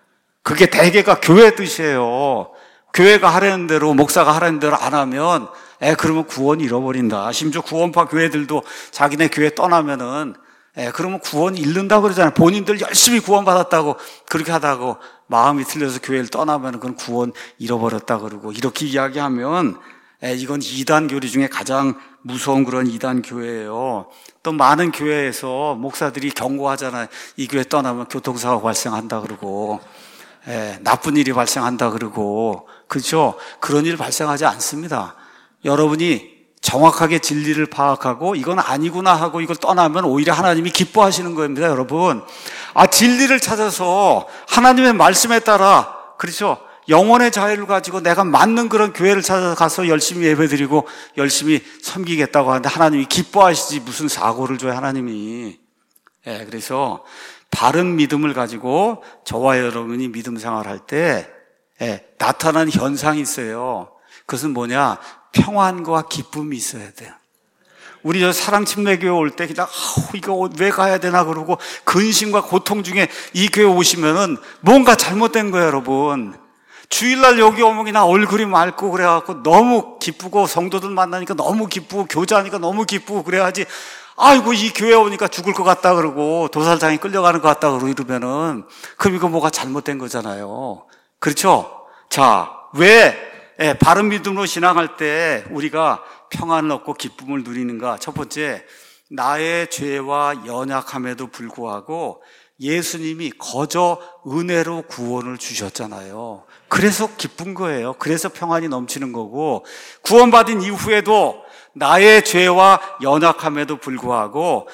Speaker 1: 그게 대개가 교회 뜻이에요. 교회가 하라는 대로, 목사가 하라는 대로 안 하면, 에, 그러면 구원 잃어버린다. 심지어 구원파 교회들도 자기네 교회 떠나면은, 에, 그러면 구원 잃는다고 그러잖아요. 본인들 열심히 구원받았다고, 그렇게 하다고 마음이 틀려서 교회를 떠나면 그건 구원 잃어버렸다 그러고, 이렇게 이야기하면, 에, 이건 이단 교리 중에 가장 무서운 그런 이단 교회예요. 또 많은 교회에서 목사들이 경고하잖아요. 이 교회 떠나면 교통사고 발생한다 그러고, 예, 나쁜 일이 발생한다 그러고, 그렇죠? 그런 일 발생하지 않습니다. 여러분이 정확하게 진리를 파악하고 이건 아니구나 하고 이걸 떠나면 오히려 하나님이 기뻐하시는 겁니다, 여러분. 아, 진리를 찾아서 하나님의 말씀에 따라, 그렇죠? 영혼의 자유를 가지고 내가 맞는 그런 교회를 찾아서 가서 열심히 예배드리고 열심히 섬기겠다고 하는데 하나님이 기뻐하시지 무슨 사고를 줘요, 하나님이. 예, 그래서 바른 믿음을 가지고 저와 여러분이 믿음 생활할 때 예, 나타나는 현상이 있어요. 그것은 뭐냐? 평안과 기쁨이 있어야 돼요. 우리 저 사랑침례교회 올 때 그냥 아우 이거 왜 가야 되나 그러고 근심과 고통 중에 이 교회 오시면은 뭔가 잘못된 거예요, 여러분. 주일날 여기 오면 그냥 얼굴이 맑고 그래갖고 너무 기쁘고 성도들 만나니까 너무 기쁘고 교제하니까 너무 기쁘고 그래야지. 아이고 이 교회 오니까 죽을 것 같다 그러고 도살장에 끌려가는 것 같다 그러고 이러면은 그럼 이거 뭐가 잘못된 거잖아요. 그렇죠? 자, 왜 예, 바른 믿음으로 신앙할 때 우리가 평안을 얻고 기쁨을 누리는가? 첫 번째, 나의 죄와 연약함에도 불구하고 예수님이 거저 은혜로 구원을 주셨잖아요. 그래서 기쁜 거예요. 그래서 평안이 넘치는 거고, 구원받은 이후에도 나의 죄와 연약함에도 불구하고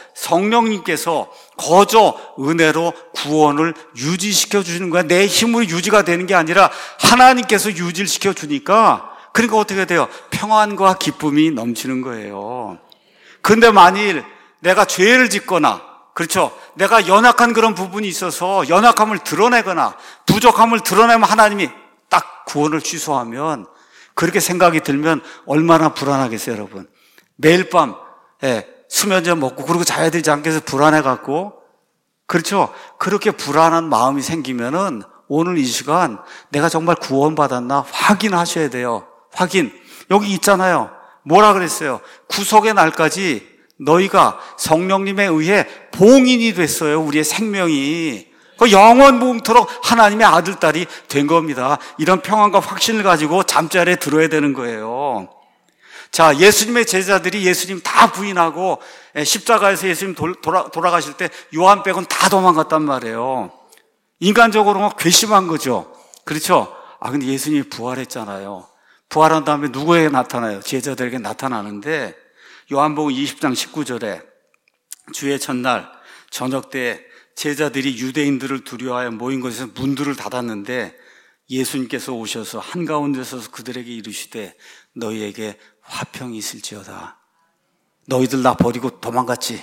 Speaker 1: 성령님께서 거저 은혜로 구원을 유지시켜 주시는 거야. 내 힘으로 유지가 되는 게 아니라 하나님께서 유지를 시켜 주니까, 그러니까 어떻게 돼요? 평안과 기쁨이 넘치는 거예요. 그런데 만일 내가 죄를 짓거나, 그렇죠? 내가 연약한 그런 부분이 있어서 연약함을 드러내거나 부족함을 드러내면 하나님이 딱 구원을 취소하면, 그렇게 생각이 들면 얼마나 불안하겠어요, 여러분. 매일 밤 예, 수면제 먹고 그러고 자야 되지 않겠어요? 불안해갖고. 그렇죠? 그렇게 불안한 마음이 생기면은 오늘 이 시간 내가 정말 구원받았나 확인하셔야 돼요. 확인. 여기 있잖아요. 뭐라 그랬어요? 구속의 날까지 너희가 성령님에 의해 봉인이 됐어요. 우리의 생명이. 그 영원 무궁토록 하나님의 아들, 딸이 된 겁니다. 이런 평안과 확신을 가지고 잠자리에 들어야 되는 거예요. 자, 예수님의 제자들이 예수님 다 부인하고 십자가에서 예수님 돌아, 돌아가실 때 요한 빼고는 다 도망갔단 말이에요. 인간적으로는 괘씸한 거죠. 그렇죠? 아, 근데 예수님이 부활했잖아요. 부활한 다음에 누구에게 나타나요? 제자들에게 나타나는데 요한복음 이십 장 십구 절에 주의 첫날 저녁 때 제자들이 유대인들을 두려워하여 모인 곳에서 문들을 닫았는데 예수님께서 오셔서 한가운데 서서 그들에게 이르시되 너희에게 화평이 있을지어다. 너희들 나 버리고 도망갔지?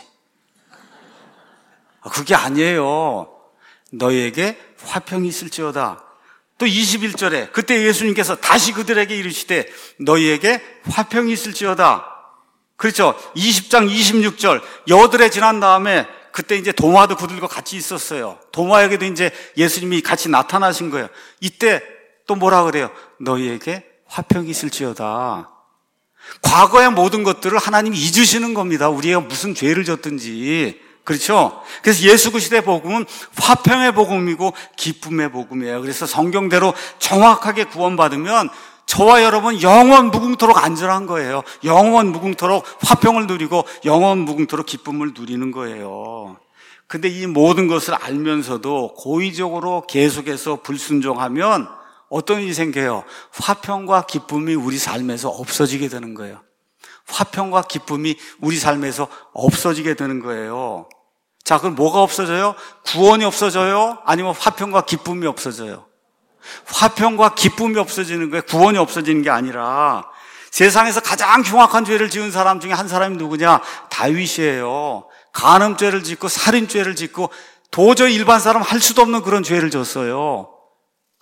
Speaker 1: 그게 아니에요. 너희에게 화평이 있을지어다. 또 이십일 절에 그때 예수님께서 다시 그들에게 이르시되 너희에게 화평이 있을지어다. 그렇죠? 이십 장 이십육 절 여드레 지난 다음에 그때 이제 도마도 그들과 같이 있었어요. 도마에게도 이제 예수님이 같이 나타나신 거예요. 이때 또 뭐라 그래요? 너희에게 화평이 있을지어다. 과거의 모든 것들을 하나님이 잊으시는 겁니다. 우리가 무슨 죄를 졌든지. 그렇죠? 그래서 예수 그리스도의 복음은 화평의 복음이고 기쁨의 복음이에요. 그래서 성경대로 정확하게 구원받으면 저와 여러분 영원 무궁토록 안전한 거예요. 영원 무궁토록 화평을 누리고 영원 무궁토록 기쁨을 누리는 거예요. 근데 이 모든 것을 알면서도 고의적으로 계속해서 불순종하면 어떤 일이 생겨요? 화평과 기쁨이 우리 삶에서 없어지게 되는 거예요. 화평과 기쁨이 우리 삶에서 없어지게 되는 거예요. 자, 그럼 뭐가 없어져요? 구원이 없어져요? 아니면 화평과 기쁨이 없어져요? 화평과 기쁨이 없어지는 거예요. 구원이 없어지는 게 아니라. 세상에서 가장 흉악한 죄를 지은 사람 중에 한 사람이 누구냐? 다윗이에요. 간음죄를 짓고 살인죄를 짓고 도저히 일반 사람 할 수도 없는 그런 죄를 졌어요.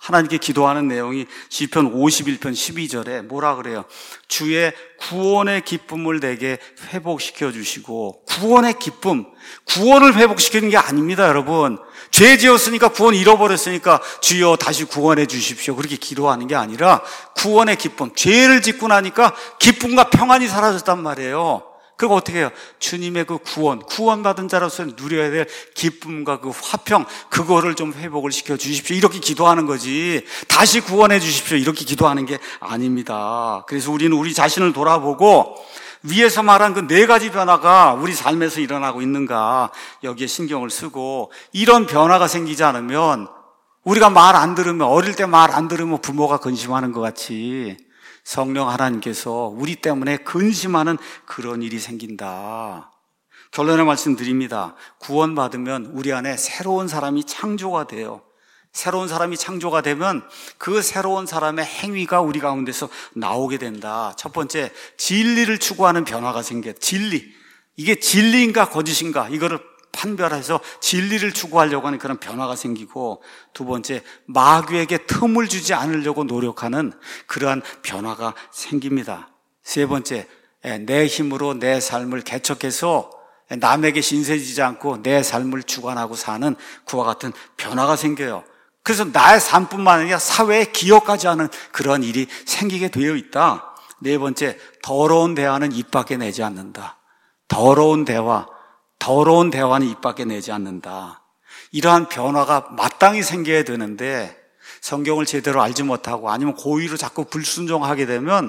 Speaker 1: 하나님께 기도하는 내용이 시편 오십일 편 십이 절에 뭐라 그래요? 주의 구원의 기쁨을 내게 회복시켜 주시고, 구원의 기쁨, 구원을 회복시키는 게 아닙니다, 여러분. 죄 지었으니까, 구원 잃어버렸으니까 주여 다시 구원해 주십시오, 그렇게 기도하는 게 아니라 구원의 기쁨, 죄를 짓고 나니까 기쁨과 평안이 사라졌단 말이에요. 그거 어떻게 해요? 주님의 그 구원, 구원받은 자로서 누려야 될 기쁨과 그 화평, 그거를 좀 회복을 시켜 주십시오, 이렇게 기도하는 거지, 다시 구원해 주십시오 이렇게 기도하는 게 아닙니다. 그래서 우리는 우리 자신을 돌아보고 위에서 말한 그 네 가지 변화가 우리 삶에서 일어나고 있는가, 여기에 신경을 쓰고, 이런 변화가 생기지 않으면, 우리가 말 안 들으면, 어릴 때 말 안 들으면 부모가 근심하는 것 같이 성령 하나님께서 우리 때문에 근심하는 그런 일이 생긴다. 결론의 말씀 드립니다. 구원받으면 우리 안에 새로운 사람이 창조가 돼요. 새로운 사람이 창조가 되면 그 새로운 사람의 행위가 우리 가운데서 나오게 된다. 첫 번째, 진리를 추구하는 변화가 생겨요. 진리. 이게 진리인가 거짓인가, 이거를 판별해서 진리를 추구하려고 하는 그런 변화가 생기고, 두 번째, 마귀에게 틈을 주지 않으려고 노력하는 그러한 변화가 생깁니다. 세 번째, 내 힘으로 내 삶을 개척해서 남에게 신세지지 않고 내 삶을 주관하고 사는 그와 같은 변화가 생겨요. 그래서 나의 삶뿐만 아니라 사회에 기여까지 하는 그런 일이 생기게 되어 있다. 네 번째, 더러운 대화는 입 밖에 내지 않는다. 더러운 대화, 더러운 대화는 입 밖에 내지 않는다. 이러한 변화가 마땅히 생겨야 되는데, 성경을 제대로 알지 못하고 아니면 고의로 자꾸 불순종하게 되면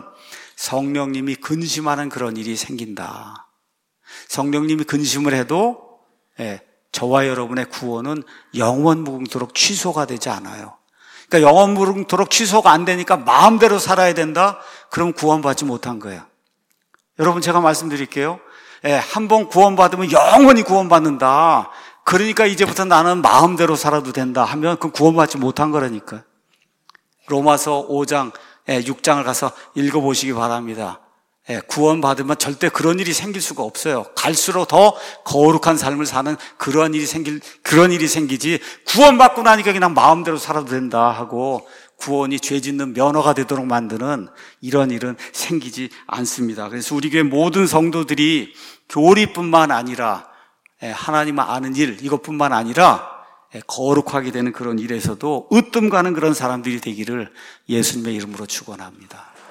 Speaker 1: 성령님이 근심하는 그런 일이 생긴다. 성령님이 근심을 해도 예, 저와 여러분의 구원은 영원 무궁토록 취소가 되지 않아요. 그러니까 영원 무궁토록 취소가 안 되니까 마음대로 살아야 된다? 그럼 구원받지 못한 거예요. 여러분, 제가 말씀드릴게요. 예, 한 번 구원받으면 영원히 구원받는다. 그러니까 이제부터 나는 마음대로 살아도 된다 하면 그 구원받지 못한 거라니까요. 로마서 오 장, 예, 육 장을 가서 읽어보시기 바랍니다. 예, 구원받으면 절대 그런 일이 생길 수가 없어요. 갈수록 더 거룩한 삶을 사는 그런 일이 생길, 그런 일이 생기지, 구원받고 나니까 그냥 마음대로 살아도 된다 하고 구원이 죄 짓는 면허가 되도록 만드는 이런 일은 생기지 않습니다. 그래서 우리 교회 모든 성도들이 교리뿐만 아니라 하나님을 아는 일, 이것뿐만 아니라 거룩하게 되는 그런 일에서도 으뜸 가는 그런 사람들이 되기를 예수님의 이름으로 축원합니다.